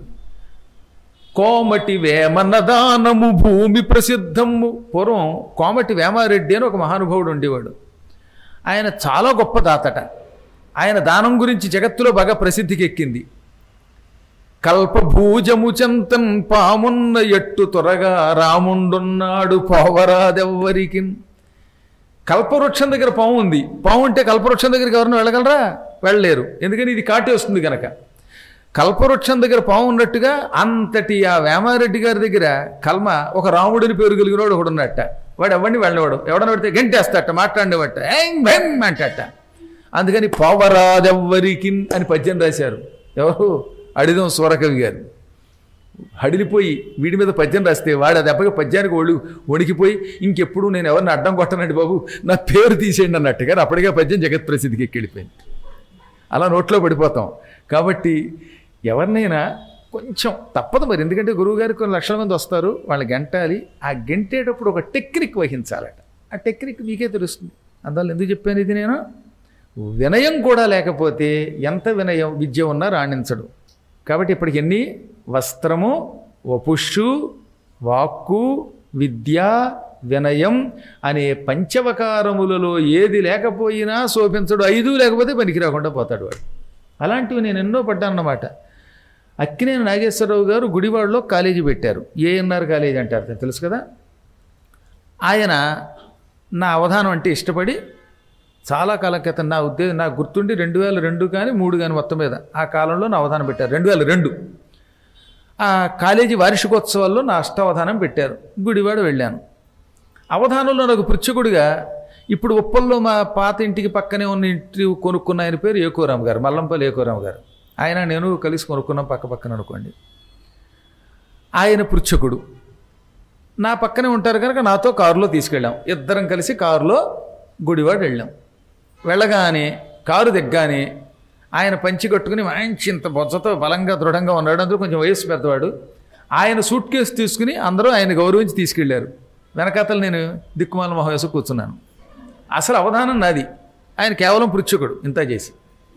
కోమటి వేమన్నదానము భూమి ప్రసిద్ధము. పూర్వం కోమటి వేమారెడ్డి అని ఒక మహానుభావుడు ఉండేవాడు. ఆయన చాలా గొప్ప దాతట. ఆయన దానం గురించి జగత్తులో బాగా ప్రసిద్ధికి ఎక్కింది. కల్పభూజము చెంతన్ పామున్న ఎట్టు త్వరగా రాముండున్నాడు పోవరాదెవ్వరికి. కల్పవృక్షం దగ్గర పాము ఉంది, పాము ఉంటే కల్పవృక్షం దగ్గరికి ఎవరిని వెళ్ళగలరా? వెళ్ళలేరు, ఎందుకని ఇది కాటి వస్తుంది కనుక. కల్పవృక్షం దగ్గర పాము ఉన్నట్టుగా అంతటి ఆ వేమారెడ్డి గారి దగ్గర కల్మ ఒక రాముడిని పేరు కలిగినవాడు ఒకడు ఉన్నట్ట. వాడు ఎవరిని వెళ్ళవాడు, ఎవడని పెడితే గంటేస్తాట, మాట్లాడేవట, ఏం భయం అంటట. అందుకని పోవరాదెవ్వరికి అని పద్యం రాశారు. ఎవరు? అడిదం సూరకవి గారు. హడిలిపోయి వీడి మీద పద్యం రాస్తే వాడు అది దెబ్బగా పద్యానికి ఒళ్ళు వణికిపోయి ఇంకెప్పుడు నేను ఎవరిని అడ్డం కొట్టనండి బాబు, నా పేరు తీసేయండి అన్నట్టుగా అప్పటికే పద్యం జగత్ ప్రసిద్ధికి ఎక్కిడిపోయింది. అలా నోట్లో పడిపోతాం. కాబట్టి ఎవరినైనా కొంచెం తప్పదు మరి, ఎందుకంటే గురువుగారికి కొన్ని లక్షల మంది వస్తారు, వాళ్ళు గంటాలి. ఆ గంటేటప్పుడు ఒక టెక్నిక్ వహించాలట. ఆ టెక్నిక్ మీకే తెలుస్తుంది. అందువల్ల ఎందుకు చెప్పాను ఇది నేను, వినయం కూడా లేకపోతే ఎంత వినయం విద్య ఉన్నా రాణించడు. కాబట్టి ఇప్పటికి ఎన్ని వస్త్రము, వపుష్షు, వాక్కు, విద్య, వినయం అనే పంచవకారములలో ఏది లేకపోయినా శోభించడు. ఐదు లేకపోతే పనికి రాకుండా పోతాడు వాడు. అలాంటివి నేను ఎన్నో పడ్డానన్నమాట. అక్కినేని నాగేశ్వరరావు గారు గుడివాడలో కాలేజీ పెట్టారు, ఏఎన్ఆర్ కాలేజీ అంటారు, తెలుసు కదా. ఆయన నా అవధానం అంటే ఇష్టపడి చాలా కాలం క్రితం, నా ఉద్దేశం నాకు గుర్తుండి రెండు వేల రెండు కానీ మూడు కానీ మొత్తం మీద ఆ కాలంలో నా అవధానం పెట్టారు. రెండు వేల రెండు ఆ కాలేజీ వార్షికోత్సవాల్లో నా అష్టావధానం పెట్టారు. గుడివాడ వెళ్ళాను. అవధానంలో నాకు పృచ్ఛకుడిగా ఇప్పుడు ఉప్పల్లో మా పాత ఇంటికి పక్కనే ఉన్న ఇంటి కొనుక్కున్న ఆయన పేరు ఏకోరామ్ గారు, మల్లంపల్లి ఏకోరామ్ గారు. ఆయన నేను కలిసి కొనుక్కున్నాం పక్క పక్కన అనుకోండి. ఆయన పృచ్ఛకుడు నా పక్కనే ఉంటారు కనుక నాతో కారులో తీసుకెళ్ళాం. ఇద్దరం కలిసి కారులో గుడివాడ వెళ్ళాం. వెళ్ళగానే కారు దిగ్గానే ఆయన పంచి కట్టుకుని మంచి ఇంత బొజ్జతో బలంగా దృఢంగా ఉన్నాడు. అందులో కొంచెం వయస్సు పెద్దవాడు. ఆయన సూట్ కేసు తీసుకుని అందరూ ఆయన గౌరవించి తీసుకెళ్లారు. వెనకాతలు నేను దిక్కుమాల మహేశ్వర కూర్చున్నాను. అసలు అవధానం నాది, ఆయన కేవలం పృచ్ఛకుడు ఇంత చేసి.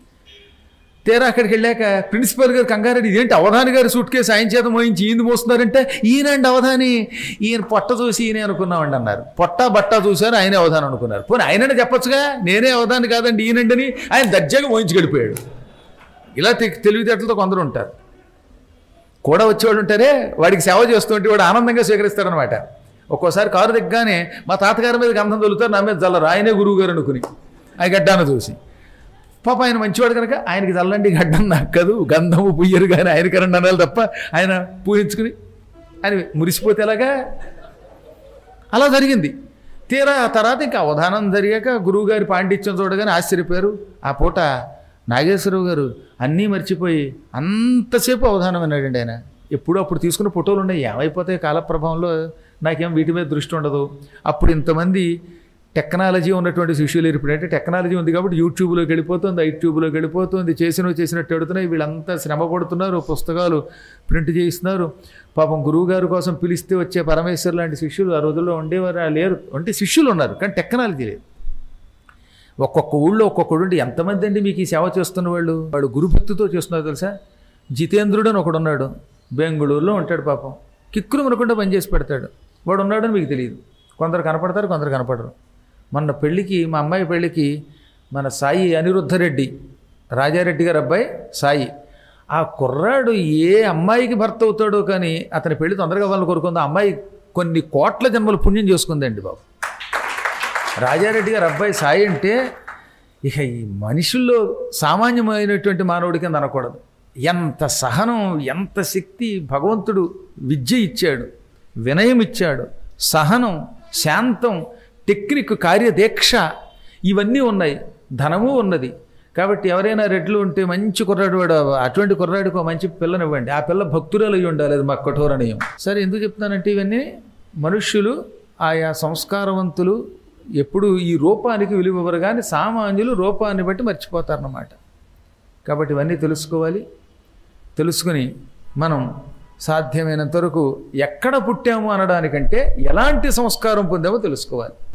తీరా అక్కడికి వెళ్ళాక ప్రిన్సిపల్ గారు కంగారెడ్డి, ఇదేంటి అవధాని గారి సూట్ కేసు ఆయన చేత మోయించి ఈయన మోస్తున్నారంటే, ఈయనండి అవధాని, ఈయన పొట్ట చూసి ఈయనే అనుకున్నామండి అన్నారు. పొట్ట బట్ట చూశారు, ఆయనే అవధానం అనుకున్నారు. పోనీ ఆయననే చెప్పొచ్చుగా, నేనే అవధాని కాదండి ఈయనండిని. ఆయన దర్జాగా మోయించి గడిపోయాడు. ఇలా తెలివితేటలతో కొందరు ఉంటారు. కూడా వచ్చేవాళ్ళు ఉంటారే, వాడికి సేవ చేస్తుంటే వాడు ఆనందంగా స్వీకరిస్తారనమాట. ఒక్కోసారి కారు దిగ్గానే మా తాతగారి మీద గంధం తొలుతారు, నా మీద జల్లరు, ఆయనే గురువు గారు అనుకుని ఆ గడ్డాన్ని చూసి. పాప ఆయన మంచివాడు కనుక ఆయనకి చల్లండి గడ్డం నక్కదు, గంధము పుయ్యరు కానీ ఆయన కరెంట్ అనాలి తప్ప ఆయన పూజించుకుని ఆయన మురిసిపోతే ఎలాగా. అలా జరిగింది. తీరా ఆ తర్వాత ఇంకా అవధానం జరిగాక గురువుగారి పాండిత్యం చూడగానే ఆశ్చర్యపోయారు. ఆ పూట నాగేశ్వరరావు గారు అన్నీ మర్చిపోయి అంతసేపు అవధానం అన్నాడండి. ఆయన ఎప్పుడు అప్పుడు తీసుకున్న ఫోటోలు ఉన్నాయి, ఏమైపోతాయి కాలప్రభావంలో, నాకేం వీటి మీద దృష్టి ఉండదు. అప్పుడు ఇంతమంది టెక్నాలజీ ఉన్నటువంటి శిష్యులు ఇప్పుడంటే టెక్నాలజీ ఉంది కాబట్టి యూట్యూబ్లోకి వెళ్ళిపోతుంది, యూట్యూబ్లోకి వెళ్ళిపోతుంది, చేసినవి చేసినట్టు ఎడుతున్నాయి. వీళ్ళంతా శ్రమ పడుతున్నారు, పుస్తకాలు ప్రింట్ చేయిస్తున్నారు. పాపం గురువుగారి కోసం పిలిస్తే వచ్చే పరమేశ్వర్ లాంటి శిష్యులు ఆ రోజుల్లో ఉండేవారు లేరు. అంటే శిష్యులు ఉన్నారు కానీ టెక్నాలజీ లేదు. ఒక్కొక్క ఊళ్ళో ఒక్కొక్కడు ఉండి ఎంతమంది అండి మీకు ఈ సేవ చేస్తున్న వాళ్ళు, వాడు గురుభక్తితో చేస్తున్నారు తెలుసా. జితేంద్రుడు అని ఒకడు ఉన్నాడు, బెంగళూరులో ఉంటాడు. పాపం కిక్కులు మనకుండా పనిచేసి పెడతాడు. వాడు ఉన్నాడని మీకు తెలియదు. కొందరు కనపడతారు, కొందరు కనపడరు. మొన్న పెళ్ళికి, మా అమ్మాయి పెళ్ళికి మన సాయి అనిరుద్ధరెడ్డి, రాజారెడ్డి గారు అబ్బాయి సాయి, ఆ కుర్రాడు ఏ అమ్మాయికి భర్త అవుతాడో కానీ అతని పెళ్లి తొందరగా వాళ్ళని కోరుకుంది. ఆ అమ్మాయి కొన్ని కోట్ల జన్మలు పుణ్యం చేసుకుందండి బాబు. రాజారెడ్డి గారు అబ్బాయి సాయి అంటే ఇక ఈ మనుషుల్లో సామాన్యమైనటువంటి మానవుడి కింద అనకూడదు. ఎంత సహనం, ఎంత శక్తి! భగవంతుడు విద్య ఇచ్చాడు, వినయం ఇచ్చాడు, సహనం, శాంతం, టెక్నిక్, కార్యదీక్ష ఇవన్నీ ఉన్నాయి, ధనము ఉన్నది. కాబట్టి ఎవరైనా రెడ్లు ఉంటే మంచి కుర్రాడు వాడు, అటువంటి కుర్రాడికి మంచి పిల్లనివ్వండి. ఆ పిల్ల భక్తురాలు అయి ఉండాలి, అది మాకు కఠోరనీయం. సరే, ఎందుకు చెప్తానంటే ఇవన్నీ మనుష్యులు ఆయా సంస్కారవంతులు ఎప్పుడు ఈ రూపానికి విలువరు, కానీ సామాన్యులు రూపాన్ని బట్టి మర్చిపోతారన్నమాట. కాబట్టి ఇవన్నీ తెలుసుకోవాలి. తెలుసుకుని మనం సాధ్యమైనంత వరకు ఎక్కడ పుట్టాము అనడానికంటే ఎలాంటి సంస్కారం పొందామో తెలుసుకోవాలి.